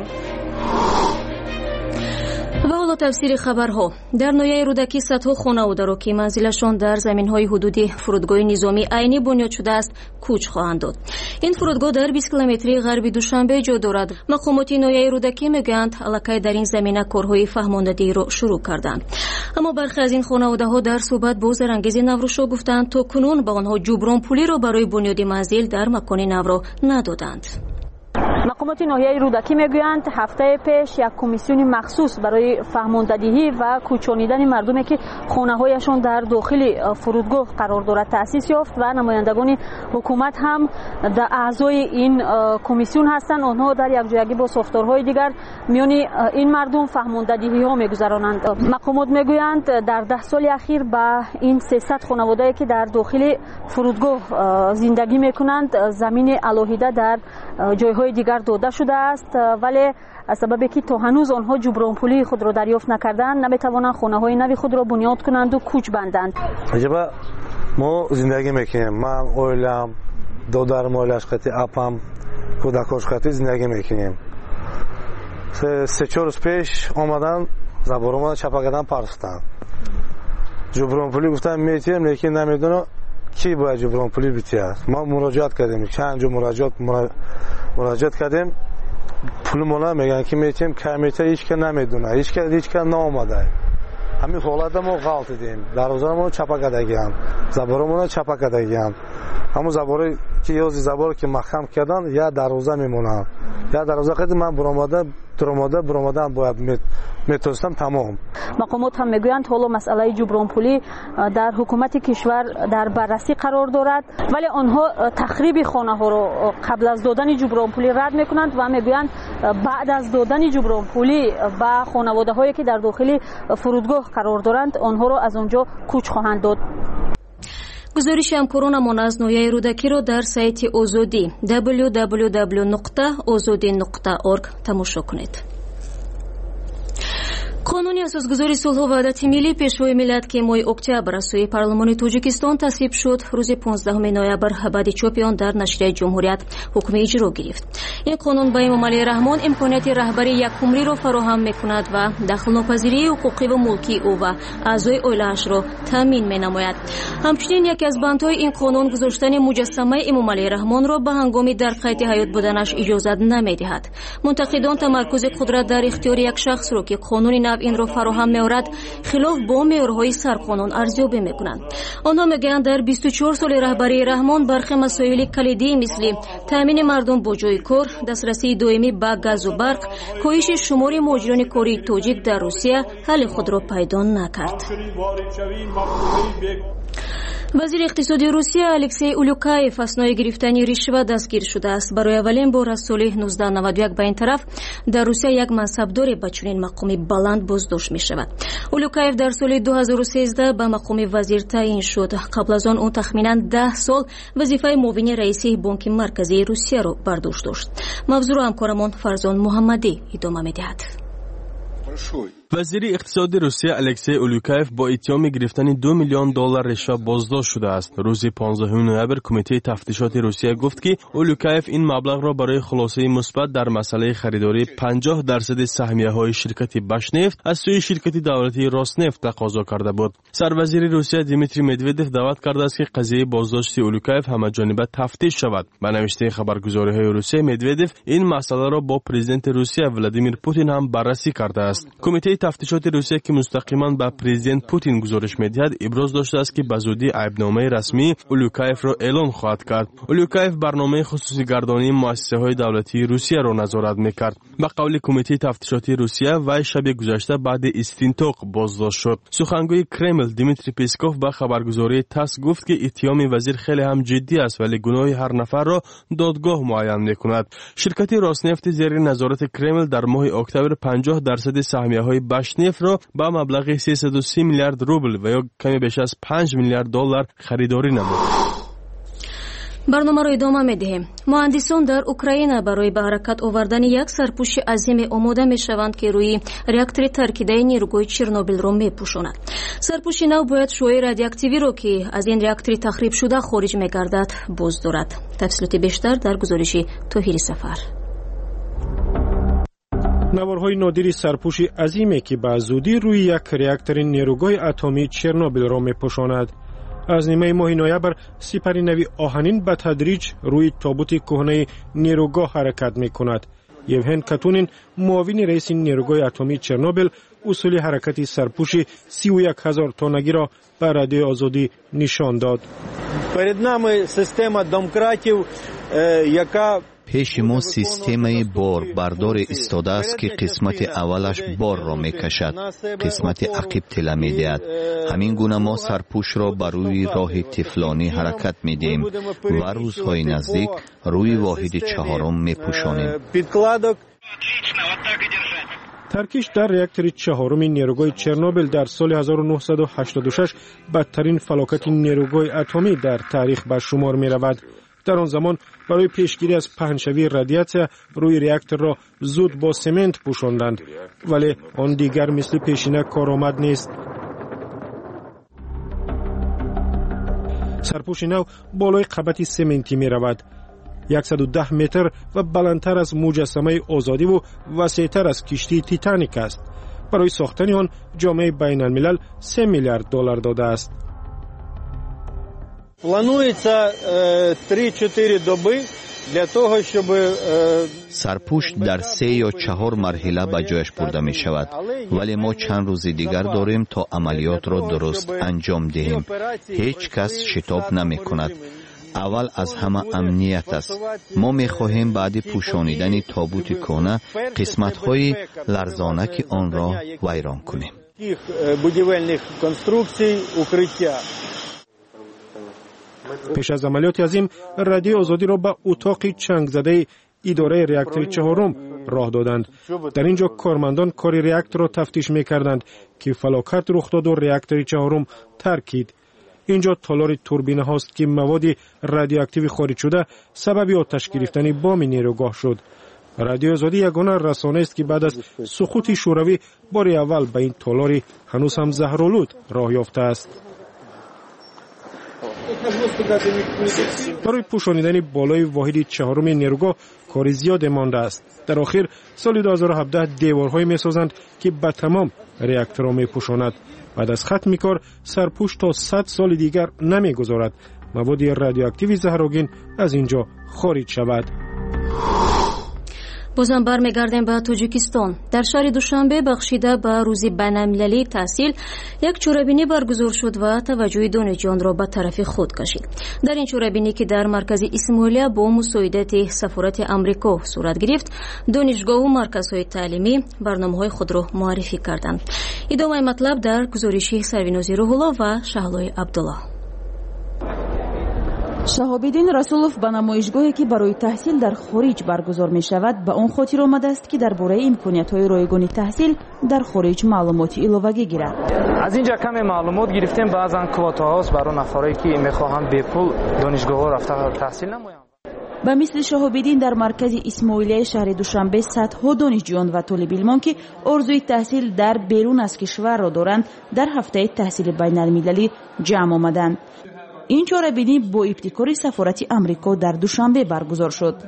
Speaker 1: ва ҳоло тафсири хабарҳо. дар ноҳияи рӯдакӣ садҳо хонаводаро ки манзилашон дар заминҳои ҳудуди фурудгоҳи низоми айнӣ бунёд шудааст кӯч хоҳанд дод. ин фурудгоҳ дар бист километри ғарби душанбе ҷой дорад. мақомоти ноҳияи рӯдакӣ мегӯянд аллакай дар ин замина корҳои фаҳмондадиро шурӯъ карданд. аммо бархе аз ин хонаводаҳо дар суҳбат бо зарангези наврӯшо гуфтанд то кунун ба онҳо ҷубронпулиро барои бунёди манзил дар макони навро надоданд.
Speaker 3: мақомоти ноҳияи рӯдакӣ мегӯянд ҳафтаи пеш як комиссиони махсус барои фаҳмондадиҳӣ ва кӯчонидани мардуме ки хонаҳояшон дар дохили фурудгоҳ қарор дорад таъсис ёфт ва намояндагони ҳукумат ҳам аъзои ин комиссион ҳастанд. онҳо дар якҷоягӣ бо софторҳои дигар миёни ин мардум фаҳмондадиҳиҳо мегузаронанд. мақомот мегӯянд дар даҳ соли ахир ба ин сесад хонаводае ки дар дохили фурудгоҳ зиндагӣ мекунанд замини алоҳида дар ҷойҳои дигар дода шудааст, вале аз сабабе ки то ҳанӯз онҳо ҷубронпулии худро дарёфт накарданд наметавонанд хонаҳои нави худро бунёд кунанду кӯч банданд.
Speaker 11: аҷаба мо зиндагӣ мекунем, ман оилам, додарм, оилаш қати апам, кӯдакош қати зиндагӣ мекунем. се чор рӯз пеш омадан заборума чапакадан парстан ҷубронпулӣ гуфтан метиҳем, лекин намедонам ки бояд ҷубронпулӣ битиҳад. мо муроҷиат кардем, чанд ҷо муроҷиат муроҷиат кардем, пули мона мегӯянд ки метиҳем камита ҳечка намедона, ҳечка ҳечка наомада. ҳамин ҳолатда мо ғалт дидем. дарвозамо чапа кардагиам, заборомона чапа кардагиам. ҳамун заборе ки ёзи заборе ки маҳкам кардан як дарвоза мемонанд. як дарвоза қади ман буромада дуромада буромадан бояд метонистам тамом.
Speaker 3: мақомот ҳам мегӯянд ҳоло масъалаи ҷубронпулӣ дар ҳукумати кишвар дар баррасӣ қарор дорад, вале онҳо тахриби хонаҳоро қабл аз додани ҷубронпулӣ рад мекунанд ва мегӯянд баъд аз додани ҷубронпулӣ ба хонаводаҳое ки дар дохили фурудгоҳ қарор доранд онҳоро аз он ҷо кӯч хоҳанд дод. гузориши ҳамкоронамон аз ноҳияи рӯдакиро дар сайти озодӣ дабл ю дабл ю дабл ю нуқта озодӣ нуқта орг тамошо кунед. қонуни асосгузори сулҳу ваҳдати миллӣ пешвои миллат ки моҳи октябр аз сӯи парлумони тоҷикистон тасвиб шуд рӯзи понздаҳуми ноябр баъди чопи он дар нашрияи ҷумҳурият ҳукми иҷро гирифт. ин қонун ба эмомалии раҳмон имконияти раҳбарии якумриро фароҳам мекунад ва дахлнопазирии ҳуқуқиву мулкии ӯ ва аъзои оилаашро таъмин менамояд. ҳамчунин яке аз бандҳои ин қонун гузоштани муҷассамаи эмомалии раҳмонро ба ҳангоми дар қайди ҳаёт буданаш иҷозат намедиҳад. мунтақидон тамаркузи қудрат дар ихтиёри як шахсро ки қонуни нав инро фароҳам меорад хилоф бо меъёрҳои сарқонун арзёбӣ мекунанд. онҳо мегӯянд дар бисту чор соли раҳбарии раҳмон бархе масоили калидӣ мисли таъмини мардум бо ҷойи кор, дастрасии доимӣ ба газу барқ, коҳиши шумори муҳоҷирони кории тоҷик дар русия ҳалли худро пайдо накард. вазири иқтисоди русия алексей улюкаев аснои гирифтани ришват дастгир шудааст. барои аввалин бор аз соли нуздаҳ наваду як ба ин тараф дар русия як мансабдоре ба чунин мақоми баланд боздошт мешавад. улюкаев дар соли ду ҳазору сенздаҳ ба мақоми вазир таъин шуд. қабл аз он ӯ тахминан даҳ сол вазифаи муовини раиси бонки марказии русияро бар дӯш дошт. мавзӯро ҳамкорамон фарзон муҳаммадӣ идома медиҳад.
Speaker 12: وزیر اقتصاد روسیه الکسی اولوکایف با اتهام گرفتن دو میلیون دلار رشوه بازداشت شده است. روز پانزدهم نوامبر کمیته تفتیشات روسیه گفت که اولوکایف این مبلغ را برای خلاصه مثبت در مسئله خریداری پنجاه درصد سهمیه‌های شرکت باشنفت از سوی شرکت دولتی راسنفت تقاضا کرده بود. سروزیر روسیه دیمیتری مدودوف دعوت کرده است که قضیه بازداشت اولوکایف همه‌جانبه تفتیش شود. به نوشته خبرگزاری‌های روسیه مدودوف این مسئله را با پرزیدنت روسیه ولادیمیر پوتین هم بررسی کرده است. کمیته تفتیشات روسیه که مستقیما به پرزیدنت پوتین گزارش می‌دهد ابراز داشته است که به زودی عیبنامه رسمی اولوکایف را اعلان خواهد کرد. اولوکایف برنامه خصوصی گردانی مؤسسه‌های دولتی روسیه را نظارت می‌کرد. به قول کمیته تفتیشاتی روسیه و شب گذشته بعد استینتاق بازداشت شد. سخنگوی کرمل دیمیتری پسکوف به خبرگزاری تاس گفت که اتهام وزیر خیلی هم جدی است ولی گناه هر نفر را دادگاه معین می‌کند. شرکت راسنفت زیر نظارت کرمل در ماه اکتبر پنجاه درصد سهمیه‌های باشنفت را با مبلغ سیصد و سی میلیارد روبل و یا کمی بیش از پنج میلیارد دلار خریداری نمود.
Speaker 1: برنامه را ادامه می‌دهیم. مهندسان در اوکراین برای به حرکت آوردن یک سرپوش عظیم آماده می‌شوند که روی راکتور ترکیده نیروگاه چرنوبیل را می‌پوشاند. سرپوش نو باید شعاع رادیواکتیوی را که از این راکتور تخریب شده خارج می‌گردد بازدارد. تفصیلات بیشتر در گزارش طاهری سفر.
Speaker 6: نوارهای نادری سرپوش عظیمی که به زودی روی یک راکتور نیروگاه اتمی چرنوبیل را می‌پوشاند. از نیمه ماه نوامبر سپر نوی آهنین به تدریج روی تابوت کهنه نیروگاه حرکت می کند. یوهن کاتونین معاون رئیس نیروگاه اتمی چرنوبیل اصول حرکت سرپوش سی و یک هزار تونگی را به رادیو آزادی نشان داد.
Speaker 13: перед нами система домкратів, яка
Speaker 14: پیش ما سیستم بار بردار ایستاده است که قسمت اولش بار را می کشد، قسمت عقب تله می دهد. همین گونه ما سرپوش را بر روی راه تفلانی حرکت می دهیم و روزهای نزدیک روی واحد چهارم می پوشانیم.
Speaker 6: ترکیش در راکتور چهارم نیروگاه چرنوبیل در سال هزار و نهصد و هشتاد و شش بدترین فلاکت نیروگاه اتمی در تاریخ به شمار می رود. در آن زمان برای پیشگیری از پهنشوی رادیاسیون روی راکتور را زود با سمنت پوشاندند، ولی آن دیگر مثل پیشینه کارآمد نیست. سرپوش نو بالای قبط سمنتی می رود. صد و ده متر و بلندتر از مجسمه آزادی و وسیع‌تر از کشتی تیتانیک است. برای ساختن آن جامعه بین الملل سه میلیارد دلار داده است.
Speaker 13: Планується три-чотири доби для того, щоб
Speaker 14: سرپوش در سه یا چهار مرحله به جایش برده می شود، ولی ما چند روز دیگر داریم تا عملیات را درست انجام دهیم. هیچ کس شتاب نمی کند. اول از همه امنیت است. ما می خواهیم بعد پوشانیدن تابوت کهنه قسمت های لرزانک آن را ویران کنیم.
Speaker 13: будівельних конструкцій, укриття.
Speaker 6: پیش از عملیات عظیم رادیو آزادی را به اتاق چنگ زده اداره راکتور چهارم راه دادند. در اینجا کارمندان کار راکتور را تفتیش می‌کردند که فلاکت رخ داد و راکتور چهارم ترکید. اینجا تالار توربینه هاست که مواد رادیواکتیو خارج شده سبب آتش گرفتن بام نیروگاه شد. رادیو آزادی یگانه رسانه است که بعد از سقوط شوروی بار اول به این تالار هنوز هم زهرآلود راه یافته است. برای پوشانیدن بالای واحد چهارم نیروگاه کار زیاد مانده است. در آخر سال دو هزار و هفده دیوارهای می‌سازند که به تمام راکتورها می‌پوشاند. بعد از ختم کار سرپوش تا صد سال دیگر نمی‌گذارد مواد رادیواکتیو زهرآگین از اینجا خارج شود.
Speaker 1: بازم برمیگردیم به تاجیکستان. در شهر دوشنبه بخشیده به روز بین‌المللی تحصیل یک چوره‌بینی برگزار شد و توجه دانشجویان را به طرف خود کشید. در این چوره‌بینی که در مرکز اسماعیلیه با مساعدت سفارت آمریکا صورت گرفت، دانشگاه و مرکزهای تعلیمی برنامه‌های خود را معرفی کردند. ادامه مطلب در گزارش سرویناز روح‌الله و شهلای عبدالله.
Speaker 9: شهاب‌الدین رسولов ба намоишгоҳе ки барои таҳсил дар хориҷ баргузор мешавад ба он хотир омадааст ки дар бораи имкониятҳои ройгони таҳсил дар хориҷ маълумоти иловагӣ гирад.
Speaker 24: аз ин ҷа каме маълумот гирифтем баъзан квотаҳост барои нафаре ки мехоҳанд бепул донишгоҳҳо рафта таҳсил намоянд.
Speaker 9: ба мисли шоҳобиддин дар маркази исмоилияи шаҳри душанбе садҳо донишҷӯён ва толибилмон ки орзуи таҳсил дар берун аз кишварро доранд дар ҳафтаи таҳсили байналмилалӣ ҷамъ омаданд. ин чорабинӣ бо ибтикори сафорати амрико дар душанбе баргузор шуд.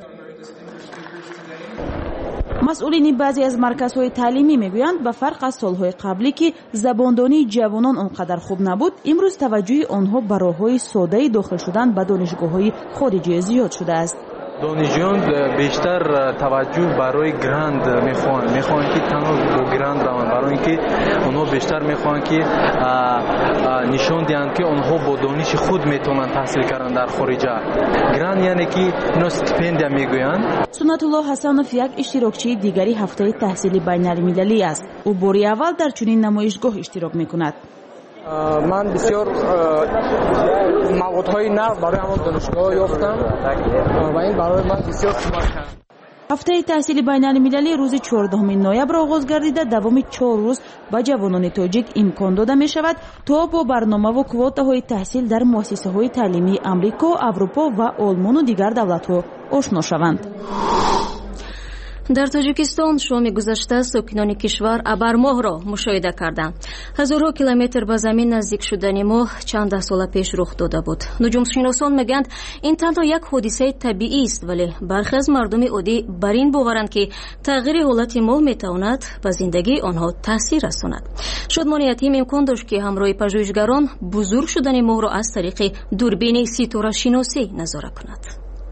Speaker 9: масъулини баъзе аз марказҳои таълимӣ мегӯянд ба фарқ аз солҳои қаблӣ ки забондонии ҷавонон он қадар хуб набуд, имрӯз таваҷҷӯҳи онҳо ба роҳҳои содаи дохил шудан ба донишгоҳҳои хориҷӣ зиёд шудааст.
Speaker 16: донишҷӯён бештар таваҷҷӯҳ барои грант мехоҳанд мехоҳанд ки танҳо бо грант раванд, барои ин ки онҳо бештар мехоҳанд ки нишон диҳанд ки онҳо бо дониши худ метавонанд таҳсил кардан дар хориҷа. грант яъне ки ино стипендия мегӯянд.
Speaker 9: Суннатулло Ҳасанов як иштирокчии дигари ҳафтаи таҳсили байналмилалӣ аст. ӯ бори аввал дар чунин намоишгоҳ иштирок мекунад.
Speaker 24: ман бисёр маводҳои нав барои ҳамон донишгоҳ ёфтам ва ин барои ман бисёр кӯмак кард.
Speaker 9: ҳафтаи таҳсили байналмилалӣ рӯзи чордуҳуми ноябр оғоз гардида давоми чор рӯз ба ҷавонони тоҷик имкон дода мешавад то бо барномаву квотаҳои таҳсил дар муассисаҳои таълимии амрико, аврупо ва олмону дигар давлатҳо ошно шаванд.
Speaker 1: дар тоҷикистон шоми гузашта сокинони кишвар абармоҳро мушоҳида карданд. ҳазорҳо километр ба замин наздик шудани моҳ чанд даҳ сола пеш рух дода буд. нуҷумшиносон мегӯянд ин танҳо як ҳодисаи табиист, вале бархе аз мардуми оддӣ бар ин боваранд ки тағйири ҳолати моҳ метавонад ба зиндагии онҳо таъсир расонад. шодмони ятим имкон дошт ки ҳамроҳи пажӯҳишгарон бузург шудани моҳро аз тариқи дурбини ситорашиносӣ назора кунад.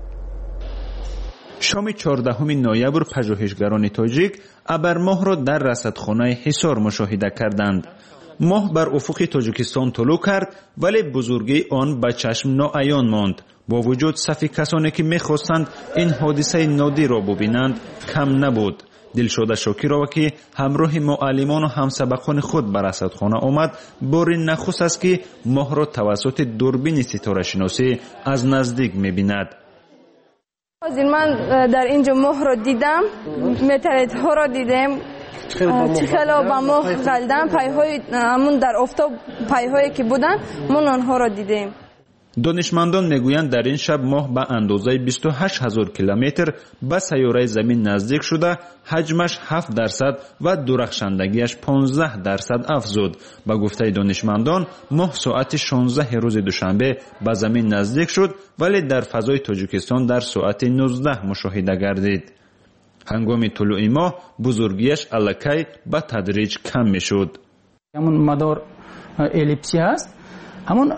Speaker 18: шоми чордуҳуми ноябр пажӯҳишгарони тоҷик абармоҳро дар расадхонаи ҳисор мушоҳида карданд. моҳ бар уфуқи тоҷикистон тулӯ кард, вале бузургии он ба чашм ноаён монд. бо вуҷуд сафи касоне ки мехостанд ин ҳодисаи нодирро бубинанд кам набуд. дилшода шокирова ки ҳамроҳи муаллимону ҳамсабақони худ ба расадхона омад, бори нахуст аст ки моҳро тавассути дурбини ситорашиносӣ аз наздик мебинад.
Speaker 5: ҳозир ман дар инҷо моҳро дидам, метеоритҳоро дидем, чӣ хело ба моҳ галдан, пайҳои ҳамун дар офтоб пайҳое ки буданд, мон онҳоро дидем.
Speaker 18: донишмандон мегӯянд дар ин шаб моҳ ба андозаи бисту ҳашт ҳазор километр ба сайёраи замин наздик шуда, ҳаҷмаш ҳафт дарсад ва дурахшандагиаш понздаҳ дарсад афзуд. ба гуфтаи донишмандон, моҳ соати шонздаҳи рӯзи душанбе ба замин наздик шуд, вале дар фазои тоҷикистон дар соати нуздаҳ мушоҳида гардид. ҳангоми тулӯи моҳ бузургиаш аллакай ба тадриҷ кам мешуд.
Speaker 24: ҳамон мадор эллипси аст, ҳамон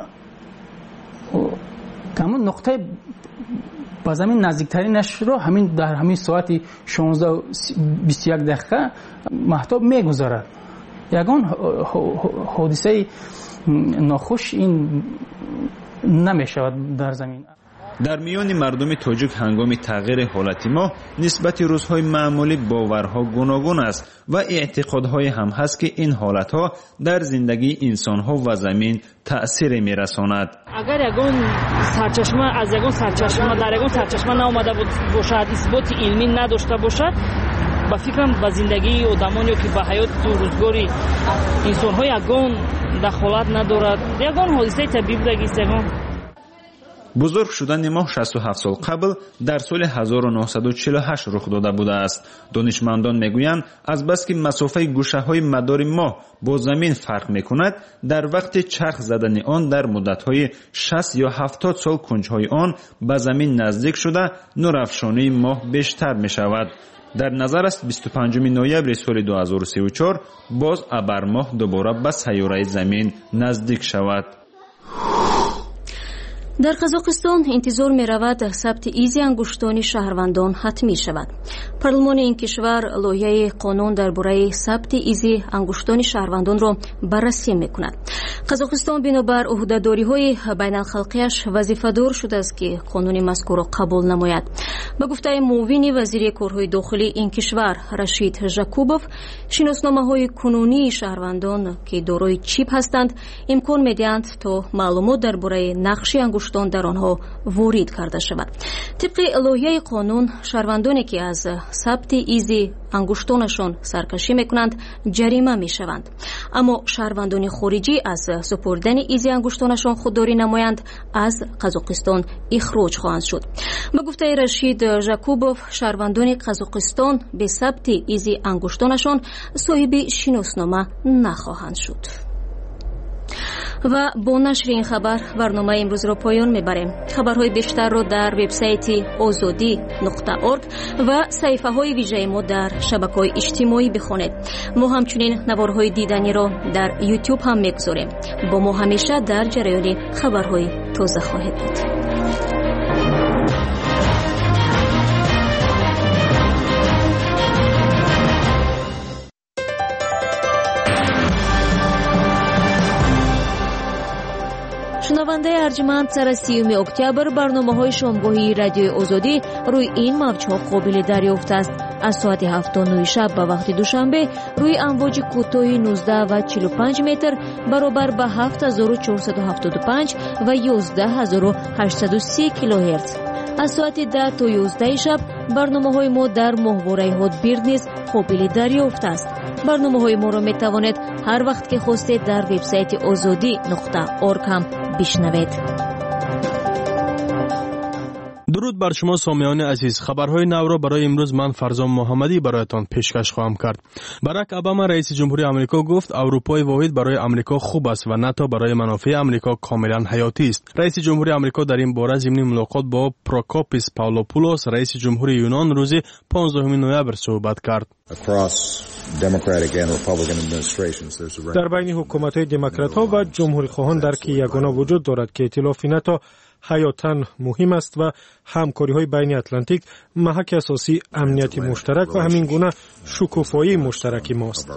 Speaker 24: ҳамон нуқтаи ба замин наздиктаринашро ҳамин дар ҳамин соати шонздаҳ бисту як дақиқа маҳтоб мегузарад. ягон ҳодисаи нохуш ин намешавад дар замин.
Speaker 18: дар миёни мардуми тоҷик ҳангоми тағйири ҳолати моҳ нисбати рӯзҳои маъмулӣ боварҳо гуногун аст ва эътиқодҳое ҳам ҳаст ки ин ҳолатҳо дар зиндагии инсонҳо ва замин таъсире мерасонад.
Speaker 21: агар ягон сарчашма аз ягон сарчашма дар ягон сарчашма наомада бошад, исботи илмӣ надошта бошад, ба фикрам ба зиндагии одамон ё ки ба ҳаёту рӯзгори инсонҳо ягон дахолат надорад. ягон ҳодисаи табиӣ будагист. ягон
Speaker 18: бузург шудани моҳ шасту ҳафт сол қабл дар соли ҳазору нуҳсаду чилу ҳашт рух дода будааст. донишмандон мегӯянд азбаски масофаи гӯшаҳои мадори моҳ бо замин фарқ мекунад, дар вақти чарх задани он дар муддатҳои шаст ё ҳафтод сол кунҷҳои он ба замин наздик шуда, нурафшонии моҳ бештар мешавад. дар назар аст бисту панҷуми ноябри соли ду ҳазору сию чор боз абармоҳ дубора ба сайёраи замин наздик шавад.
Speaker 1: дар қазоқистон интизор меравад сабти изи ангуштони шаҳрвандон ҳатмӣ шавад. парлумони ин кишвар лоиҳаи қонун дар бораи сабти изи ангуштони шаҳрвандонро баррасӣ мекунад. қазоқистон бинобар уҳдадориҳои байналхалқияш вазифадор шудааст ки қонуни мазкурро қабул намояд. ба гуфтаи муовини вазири корҳои дохилии ин кишвар Рашид Жакубов, шиносномаҳои кунунии шаҳрвандон ки дорои чип ҳастанд имкон медиҳанд то маълумот дар бораи нақши ангуштони انگشتان در آنها وارد کرده شود. طبق لایحه قانون شهروندانی که از ثبت ایز انگشتانشان سرکشی میکنند جریمه میشوند، اما شهروندان خارجی از سپردن ایز انگشتانشان خودداری نمایند از قزاقستان اخراج خواهند شد. به گفته رشید ژاکوبوف شهروندان قزاقستان به ثبت ایز انگشتانشان صاحب شناسنامه نخواهند شد. و با نشر این خبر برنامه امروز را پایان میبریم. خبرهای بیشتر را در وبسایت آزادی نقطه اورگ و صفحه های ویژه ما در شبکه‌های اجتماعی بخوانید. ما همچنین نوارهای دیدنی را در یوتیوب هم میگذاریم. با ما همیشه در جریان خبرهای تازه خواهید بود. شنونده ارجمند، سر سیوم اکتبر برنامه های شامگاهی رادیو آزادی روی این موج‌ها قابل دریافت است. از ساعت هفت تا نه شب به وقت دوشنبه روی امواج کوتاه نوزده و چهل و پنج متر برابر به هفت هزار و چهارصد و هفتاد و پنج و یازده هزار و هشتصد و سی کیلوهرتز. از ساعت ده تا یازده شب برنامه های ما در ماهواره هاتبیرد نیز قابل دریافت است. برنامه های ما را می توانید هر وقت که خواستید در وبسایت آزادی نقطه اورگ هم بشنوید.
Speaker 12: درود بر شما سامیان عزیز. خبرهای نو را برای امروز من فرزان محمدی برایتان پیشکش خواهم کرد. باراک اوباما رئیس جمهوری آمریکا گفت اروپای واحد برای آمریکا خوب است و ناتو برای منافع آمریکا کاملا حیاتی است. رئیس جمهوری آمریکا در این باره ضمن ملاقات با پروکوپیس پاولوپولوس رئیس جمهوری یونان روز پانزدهم نوامبر صحبت کرد.
Speaker 6: در بین حکومت‌های دموکرات‌ها و جمهوری‌خواهان درک یگانه وجود دارد که ائتلاف ناتو حیاتاً مهم است و همکاری‌های بین اتلانتیک محک اساسی امنیت مشترک و همین گونه شکوفایی مشترک ماست.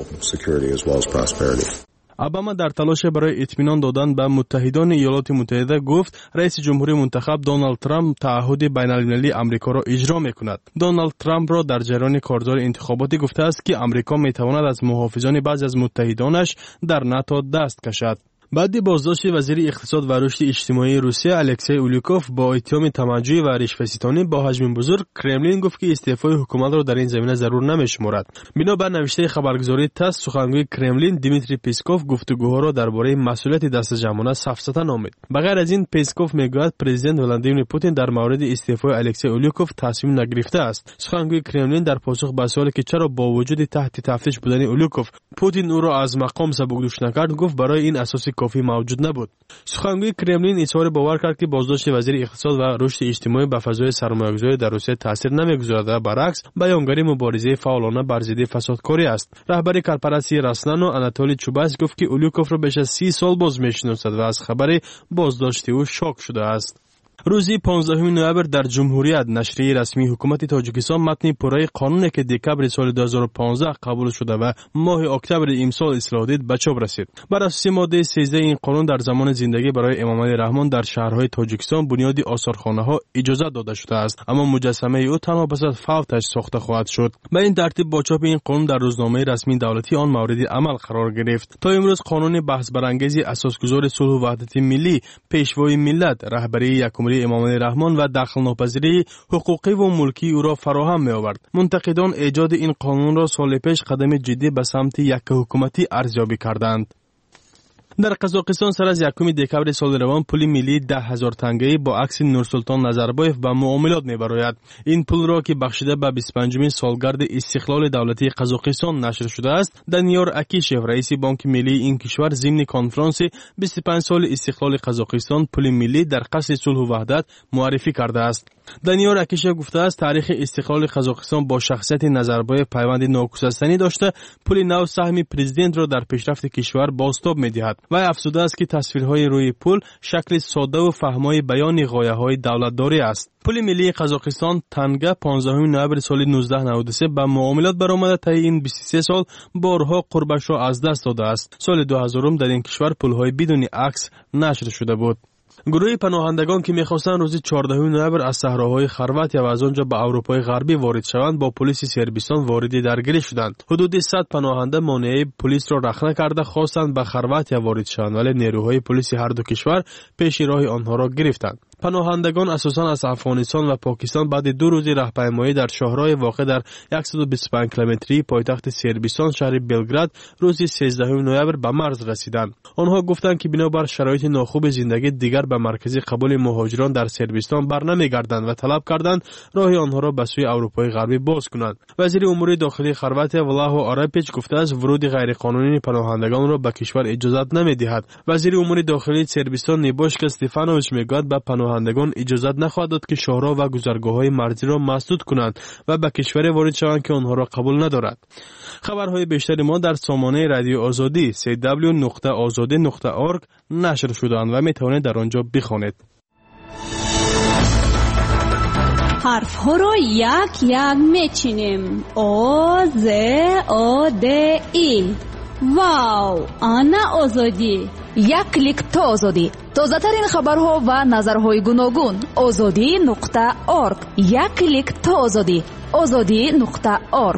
Speaker 12: اوباما در تلاش برای اطمینان دادن به متحدان ایالات متحده گفت رئیس جمهوری منتخب دونالد ترامپ تعهد بین‌المللی آمریکا را اجرا می‌کند. دونالد ترامپ را در جریان کارزار انتخاباتی گفته است که آمریکا می‌تواند از محافظان بعضی از متحدانش در ناتو دست کشد. بعد بازداشت وزیر اقتصاد و رشد اجتماعی روسیه الکسی اولوکوف با اتهام تمجید و رشوه‌ستانی با حجم بزرگ، کرملین گفت که استعفای حکومت را در این زمینه ضرور نمی‌شمارد. بنابر نوشته خبرگزاری تاس، سخنگوی کرملین دیمیتری پسکوف گفتگوها را درباره مسئولیت دست جمعانه سفسطه نامید. بغیر از این پسکوف میگوید پرزیدنت ولادیمیر پوتین در مورد استعفای الکسی اولوکوف تصمیم نگرفته است. سخنگوی کرملین در پاسخ به سوالی که چرا با وجود تحت تفتیش بودن اولوکوف پوتین او را از مقام سبکدوش نکرد، گفت برای این اساسی کافی موجود نبود. سخنگوی کرملین اظهار باور کرد که بازداشت وزیر اقتصاد و رشد اجتماعی به فضای سرمایه‌گذاری در روسیه تاثیر نمی‌گذارد و برعکس بیانگر مبارزه فعالانه بر ضد فسادکاری است. رهبر کارپوراسیون رسنانو آناتولی چوباس گفت که اولوکوف را بیش از سی سال باز می‌شناسد و از خبر بازداشت او شوک شده است. روز پانزدهم نوامبر در جمهوریت نشریه رسمی حکومت تاجیکستان متن پورای قانونی که دکبر سال دو هزار و پانزده قبول شده و ماه اکتبر امسال اصلاح دید به چاپ رسید. بر اساس ماده سیزده این قانون در زمان زندگی برای امام علی رحمان در شهرهای تاجیکستان بنیاد آثارخانه‌ها اجازه داده شده است، اما مجسمه او تنها پس از فوتش ساخته خواهد شد. به این ترتیب با چاپ این قانون در روزنامه رسمی دولتی آن مورد عمل قرار گرفت. تا امروز قانون بحث برانگیز اساسگذار صلح و وحدت ملی، پیشوای ملت، رهبری یکمری امام علی رحمان و دخل ناپذیری حقوقی و ملکی او را فراهم می آورد. منتقدان ایجاد این قانون را سال پیش قدم جدی به سمت یک حکومتی ارزیابی کردند. در قزاقستان سر از یکم دکبر سال روان پول ملی ده هزار تنگه‌ای با عکس نورسلطان نظربایف به معاملات می‌براید. این پول را که بخشیده به بیست و پنجمین سالگرد استقلال دولتی قزاقستان نشر شده است، دانیار اکیشف رئیس بانک ملی این کشور ضمن کنفرانس بیست و پنج سال استقلال قزاقستان پول ملی در قصد صلح و وحدت معرفی کرده است. دانیار اکیشف گفته است تاریخ استقلال قزاقستان با شخصیت نظربایف پیوند ناگسستنی داشته، پول نو سهم پرزیدنت را در پیشرفت کشور بازتاب می‌دهد. و افزوده است که تصویرهای روی پول شکل ساده و فهمای بیان غایه‌های دولتداری است. پول ملی قزاقستان تنگه پانزدهم نوامبر سال نوزده نود و سه به معاملات برآمده. طی این بیست و سه سال بارها قربش را از دست داده است. سال دو هزار در این کشور پول‌های بدون عکس نشر شده بود. گروه پناهندگان که می‌خواستند روز چهاردهم نوامبر از صحراهای خرواتیا و از آنجا به اروپای غربی وارد شوند با پلیس سربستان وارد درگیری شدند. حدود صد پناهنده مانع پلیس را رخنه کرده خواستند به خرواتیا وارد شوند، ولی نیروهای پلیس هر دو کشور پیش راه آنها را گرفتند. پناهندگان اساساً از افغانستان و پاکستان بعد دو روز راهپیمایی در شهرهای واقع در صد و بیست و پنج کیلومتری پایتخت سربستان شهر بلگراد روز سیزدهم نوامبر به مرز رسیدند. آنها گفتند که بنابر شرایط ناخوب زندگی دیگر به مرکز قبول مهاجران در سربستان برنمیگردند و طلب کردند راه آنها را به سوی اروپای غربی باز کنند. وزیر امور داخلی خرواتیا ولاهو آراپیچ گفته است ورود غیرقانونی پناهندگان را به کشور اجازه نمی‌دهد. وزیر امور داخلی سربستان نیباشکا استفانوویچ میگوید به پناهندگان اجازه نخواهد داد که شهرها و گذرگاه‌های مرزی را مسدود کنند و به کشور وارد شوند که آنها را قبول ندارد. خبرهای بیشتری ما در سامانه رادیو آزادی سی دبلیو نقطه آزادی نقطه اورگ نشر شده‌اند و می‌توانید در آنجا بخوانید.
Speaker 4: حرف ها را یک یک میچینیم. آ ز آ د ای. واو، آنا آزادی. یک کلیک تا آزادی. تازه ترین خبرها و نظرهای گوناگون. آزادی نقطه اورگ. یک کلیک تا آزادی. آزادی نقطه اورگ.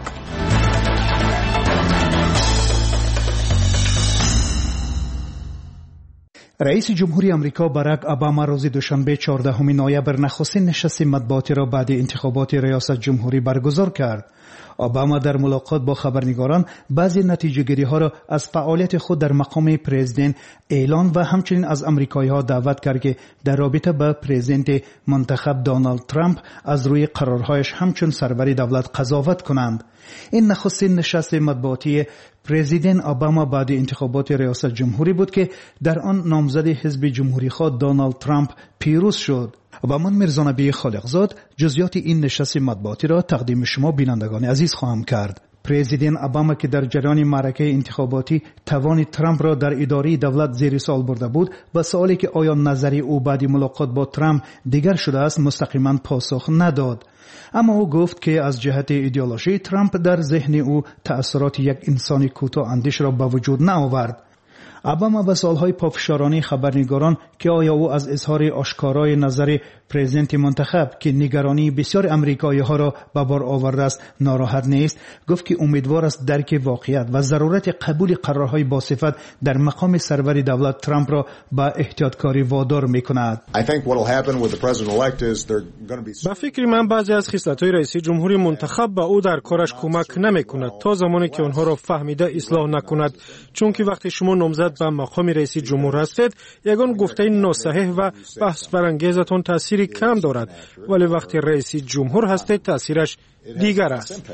Speaker 2: رئیس جمهوری آمریکا باراک اوباما روز دوشنبه چهاردهم نوامبر نخستین نشست مطبوعاتی را بعد انتخابات ریاست جمهوری برگزار کرد. اوباما در ملاقات با خبرنگاران بعضی نتیجه‌گیری ها را از فعالیت خود در مقام پرزیدنت اعلان و همچنین از امریکایی ها دعوت کرد که در رابطه با پرزیدنت منتخب دونالد ترامپ از روی قرارهایش همچون سرور دولت قضاوت کنند. این نخستین نشست مطبوعاتی پرزیدنت اوباما بعد انتخابات ریاست جمهوری بود که در آن نامزد حزب جمهوری خواه دونالد ترامپ پیروز شد. و من میرزا نبی خالقزاد جزئیات این نشست مطبوعاتی را تقدیم شما بینندگان عزیز خواهم کرد. پرزیدنت اوباما که در جریان معرکه انتخاباتی توان ترامپ را در اداره دولت زیر سوال برده بود و سوالی که آیا نظری او بعد ملاقات با ترامپ دیگر شده است مستقیما پاسخ نداد. اما او گفت که از جهت ایدئولوژی ترامپ در ذهن او تأثیرات یک انسان کوتاه اندیش را به وجود نآورد. اوباما به سوالهای پافشارانی خبرنگاران که آیا او از اظهار آشکارای نظر پرزیدنت منتخب که نگرانی بسیار امریکایی ها را به بار آورده است ناراحت نیست، گفت که امیدوار است درک واقعیت و ضرورت قبول قرارهای باصفت در مقام سرور دولت ترامپ را به احتیاطکاری وادار میکند.
Speaker 6: به فکر من بعضی از خصلت‌های رئیس جمهوری منتخب به او در کارش کمک نمیکند تا زمانی که آنها را فهمیده اصلاح نکند، چون که وقتی شما نامزد به مقام رئیس جمهور هستید یگان گفته ناصحیح و بحث برانگیزتان تأثیری کم دارد، ولی وقتی رئیس جمهور هستید تأثیرش دیگر است.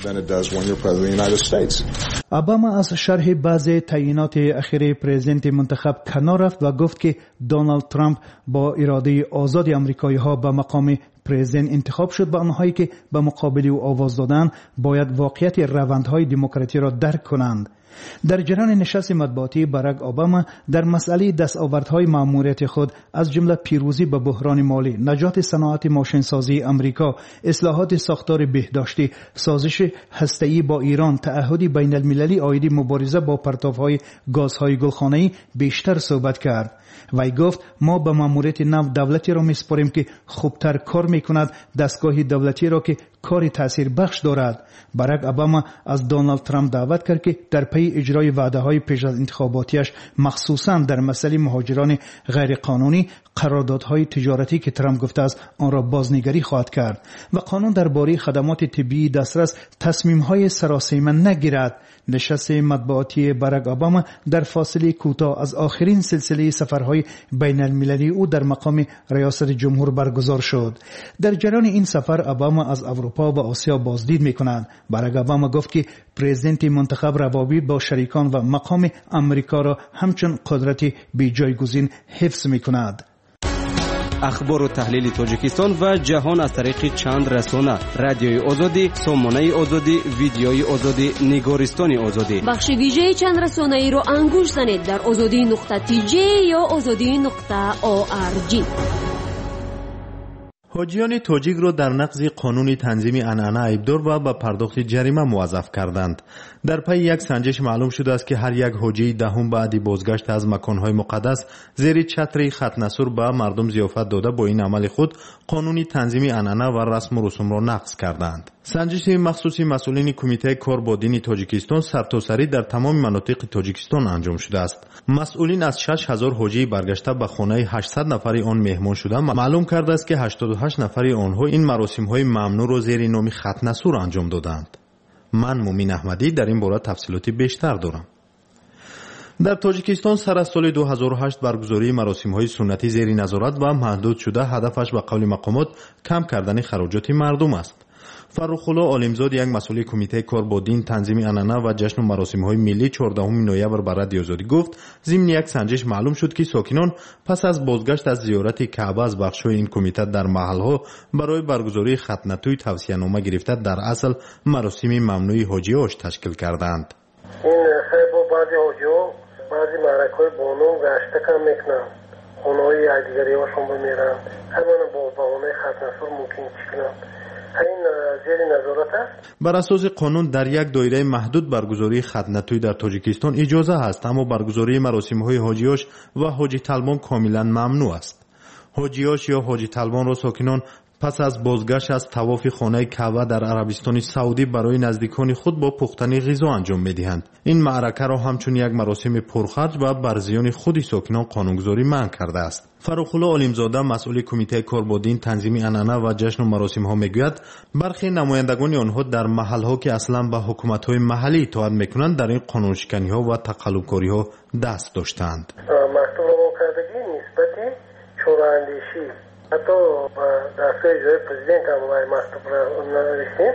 Speaker 2: اوباما از شرح بعضی تعیینات اخیر پرزیدنت منتخب کنار رفت و گفت که دونالد ترامپ با اراده آزاد امریکایی ها به مقام پرزیدنت انتخاب شد و آنهایی که به مقابل او آواز دادند باید واقعیت روندهای دموکراسی را درک کنند. در جریان نشست مطبوعاتی باراک اوباما در مسئله دستاوردهای مأموریت خود از جمله پیروزی به بحران مالی، نجات صنعت ماشینسازی امریکا، اصلاحات ساختار بهداشتی، سازش هسته‌ای با ایران، تعهدی بین المللی عاید مبارزه با پرتاب‌های گازهای گلخانه‌ای بیشتر صحبت کرد. وی گفت ما به مأموریت نو دولتی را میسپاریم که خوبتر کار میکند، دستگاه دولتی را که کار تأثیر بخش دارد. باراک اوباما از دونالد ترامپ دعوت کرد که در پی اجرای وعده های پیش از انتخاباتیش مخصوصا در مسئله مهاجران غیر قانونی قراردادهای تجارتی که ترامپ گفته است آن را بازنگری خواهد کرد و قانون درباره خدمات طبی دسترس تصمیم های سراسیمه نگیرد. نشست مطبوعاتی باراک اوباما در فاصله کوتاه از آخرین سلسله سفرهای بین المللی او در مقام ریاست جمهور برگزار شد. در جریان این سفر اوباما از اروپا و آسیا بازدید می‌کند. باراک اوباما گفت که پرزیدنت منتخب روابط با شریکان و مقام امریکا را همچون قدرت بی‌جایگزین حفظ می‌کند.
Speaker 20: اخبار و تحلیل تاجیکستان و جهان از طریق چند رسانه: رادیوی آزادی، سامانه آزادی، ویدیوی آزادی، نگارستان آزادی.
Speaker 1: بخش ویژه چند رسانه ای را انگوش زنید در آزادی نقطه تی جی یا آزادی نقطه او آر جی.
Speaker 2: حاجیان تاجیک را در نقض قانون تنظیم عنعنه عیبدار و به پرداخت جریمه موظف کردند. در پی یک سنجش معلوم شده است که هر یک حاجی دهم بعد بازگشت از مکانهای مقدس زیر چتر ختنسور به مردم ضیافت داده با این عمل خود قانون تنظیم عنعنه و رسم و رسوم را نقض کردند. سنجش مخصوصی مسئولین کمیته کار با دین تاجیکستان سرتاسری در تمام مناطق تاجیکستان انجام شده است. مسئولین از شش هزار حاجی برگشته به خانه هشتصد نفری آن مهمان شده معلوم کرده است که هشتاد و هشت نفری آنها این مراسم‌های ممنوع را زیر نام ختنسور انجام دادند. من مومین احمدی در این باره تفصیلاتی بیشتر دارم. در تاجیکستان سر از سال دو هزار و هشت برگزاری مراسم‌های سنتی زیر نظارت و محدود شده هدفش به قول مقامات کم کردن خراجات مردم است. فرخ‌الله عالمزاد یک مسئول کمیته کار با دین تنظیم عنعنه و جشن و مراسم‌های ملی چهاردهم نوامبر بر رادیو آزادی گفت ضمن یک سنجش معلوم شد که ساکنان پس از بازگشت از زیارت کعبه از بخش‌های این کمیته در محل‌ها برای برگزاری ختنه‌توی توصیه‌نامه گرفته در اصل مراسم ممنوع حاجی‌هاش تشکیل کردند.
Speaker 7: این خیلی بعضی حاجی‌ها بعضی معرک‌های بانون گشته کم میکنند. خونه‌های یادگاری‌هاشون رو میرن. همون با بهانه ختنه‌سور ممکن چکنند. این زیر نظارت است. بر اساس قانون در یک دایره محدود برگزاری ختنه‌توی در تاجیکستان اجازه است، اما برگزاری مراسم‌های حاجیاش و حاجی طلبان کاملا ممنوع است. حاجیاش یا حاجی طلبان را ساکنان پس از بازگشت از طواف خانه کعبه در عربستان سعودی برای نزدیکان خود با پختن غذا انجام می‌دهند. این معرکه را همچون یک مراسم پرخرج و بر زیان خود ساکنان قانونگذاری منع کرده است. فرخ‌الله عالمزاده مسئول کمیته کار با دین تنظیم عنعنه و جشن و مراسم‌ها میگوید برخی نمایندگان آنها در محل‌ها که اصلا به حکومت‌های محلی اطاعت می‌کنند در این قانونشکنی‌ها و تقلب‌کاری‌ها دست داشتند. مکتوب رو کردگی نسبت چوراندیشی حتی دستگاه اجرای پرزیدنت هم باید مکتوب را نوشتیم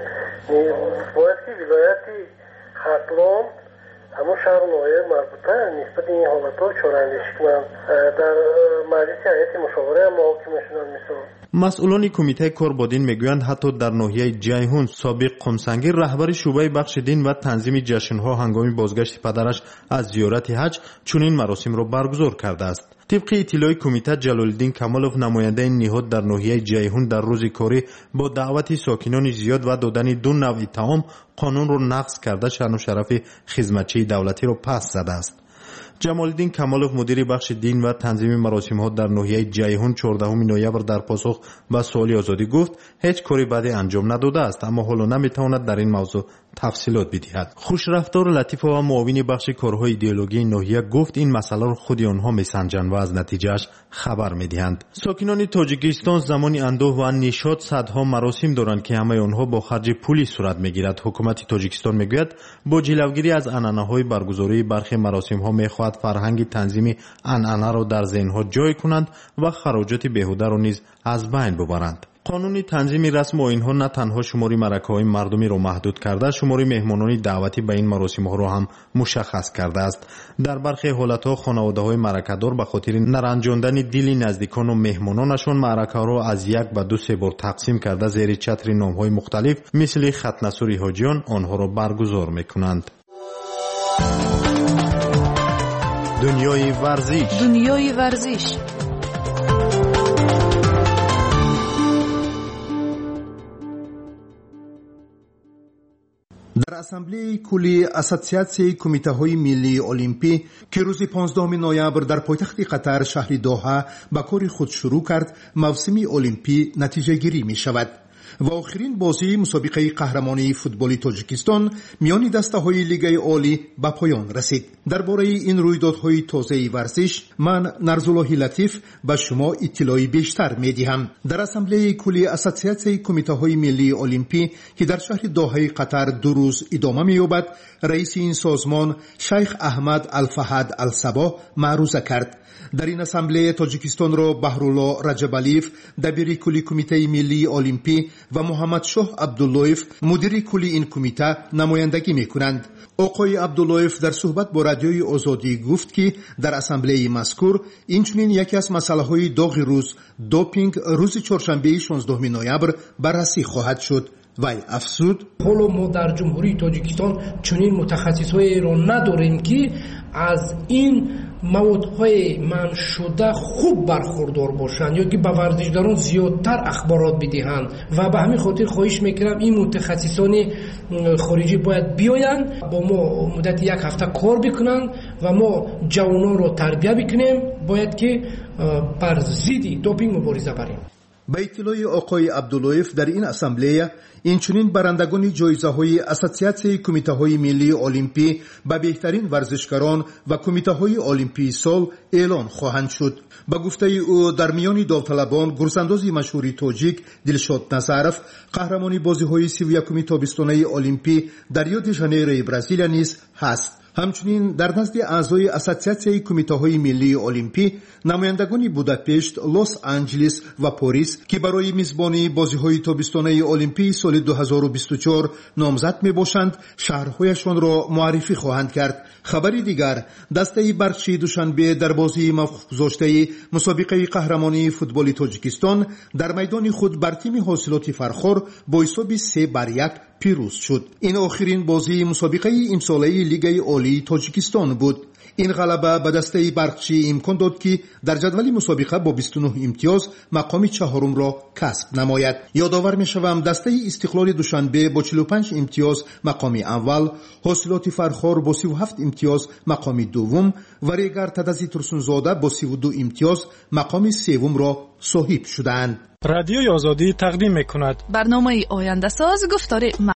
Speaker 7: باید که ولایت ختلان همون شهر نوعیه مربوطه نسبت این حالت ها چوراندیشی کنند در مجلس هیئت مشاوره هم محاکمه شدن مثل مسئولان کمیته کار با دین میگویند حتی در ناحیه جیهون سابق قمسنگی رهبر شعبه بخش دین و تنظیم جشن‌ها هنگام بازگشت پدرش از زیارت حج چنین مراسم را برگزار کرده است. طبق اطلاع کمیته جلال‌الدین کمالوف نماینده این نهاد در ناحیه جیهون در روز کاری با دعوت ساکنان زیاد و دادن دو نوع طعام قانون را نقض کرده شأن و شرف خدمتچی دولتی را پس زده است. جمال‌الدین کمالوف مدیر بخش دین و تنظیم مراسم‌ها در ناحیه جیهون چهاردهم نوامبر در پاسخ به سوال آزادی گفت هیچ کاری بدی انجام نداده است، اما حالا نمیتواند در این موضوع تفصیلات بدهد. خوشرفتار لطیف و معاون بخش کارهای ایدئولوژی ناحیه گفت این مسئله را خود آنها میسنجند و از نتیجهش خبر میدهند. ساکنان تاجیکستان زمانی اندوه و نشاط صدها مراسم دارند که همه آنها با خرج پولی صورت میگیرد. حکومت تاجیکستان میگوید با جلوگیری از عنعنه‌های برگزاری برخی مراسم‌ها میخواهد فرهنگ تنظیم عنعنه را در ذهن‌ها جای کنند و خراجات بیهوده را نیز از بین ببرند. قانون تنظیم رسم و اینها نه تنها شماری مرکه‌های مردمی را محدود کرده، شماری مهمانان دعوتی به این مراسم‌ها را هم مشخص کرده است. در برخی حالت‌ها خانواده‌های مرکه‌دار به خاطر نرنجاندن دل نزدیکان و مهمانانشان مرکه را از یک به دو سه بار تقسیم کرده زیر چتر نام‌های مختلف مثل ختنه‌سوری حاجیان آنها را برگزار می‌کنند. دنیای ورزش
Speaker 17: دنیای ورزش
Speaker 2: در اسامبله کلی اسوسیاسیون کمیته‌های ملی المپی که روز پانزدهم نوامبر در پایتخت قطر شهر دوحه به کار خود شروع کرد، موسم المپی نتیجه گیری می شود و آخرین بازی مسابقه قهرمانی فوتبال تاجیکستان میان دسته‌های لیگ عالی به پایان رسید. درباره این رویدادهای تازه ورزش من نرزالله لطیف به شما اطلاعی بیشتر می‌دهم. در اسامبله کلی اسوسیاسیون کمیته‌های ملی المپی که در شهر دوحه قطر دو روز ادامه می‌یابد، رئیس این سازمان شیخ احمد الفهد الصبا معروضه کرد. در این اسامبله تاجیکستان را بهرالله رجبالیف دبیر کلی کمیته ملی المپی و محمد شاه عبداللهیف مدیر کلی این کمیته نمایندگی می‌کنند. آقای عبداللهیف در صحبت با رادیوی آزادی گفت که در اسامبله مذکور اینچنین یکی از مسائل داغ روز دوپینگ روز چهارشنبه شانزدهم نوامبر بررسی خواهد شد. وی افزود
Speaker 24: حالا ما در جمهوری تاجیکستان چنین متخصصایی را نداریم که از این موادهای منع شده خوب برخوردار باشند یا که به ورزشکاران زیادتر اخبارات بدهند و به همین خاطر خواهش میکنم این متخصصان خارجی باید بیایند با ما مدت یک هفته کار بکنند و ما جوانان را تربیت بکنیم. باید که بر ضد دوپینگ مبارزه بریم.
Speaker 2: به اطلاع آقای عبداللهیف در این اسامبله اینچنین برندگان جایزه های اساسیاسیون کمیته های ملی المپی به بهترین ورزشکاران و کمیته های المپی سال اعلان خواهند شد. با گفته او در میان داوطلبان گرزانداز مشهور تاجیک دلشاد نظرف قهرمانی بازی های سی و یکم تابستانه المپی در ریو دی ژانیرو برزیل نیز هست. همچنین در نزد اعضای اساسیاسیون کمیته های ملی المپی نمایندگان بوداپشت، لس آنجلس و پاریس که برای میزبانی بازی های تابستانه المپی سال دو هزار و بیست و چهار نامزد می باشند شهرهایشان را معرفی خواهند کرد. خبری دیگر، دسته برچی دوشنبه در بازی موقف گذاشته مسابقه قهرمانی فوتبال تاجیکستان در میدان خود بر تیم حاصلات فرخار با حساب سه بر یک پیروز شد. این آخرین بازی مسابقه امساله لیگ عالی تاجیکستان بود. این غلبه به دسته برقچی امکان داد که در جدول مسابقه با بیست و نه امتیاز مقام چهارم را کسب نماید. یادآور می‌شوم دسته استقلال دوشنبه با چهل و پنج امتیاز مقام اول، حاصلات فرخار با سی و هفت امتیاز مقام دوم و ریگر تدزی ترسونزاده با سی و دو امتیاز مقام سوم را صاحب شدند.
Speaker 6: رادیوی آزادی تقدیم می‌کند
Speaker 17: برنامه آینده ساز گفتار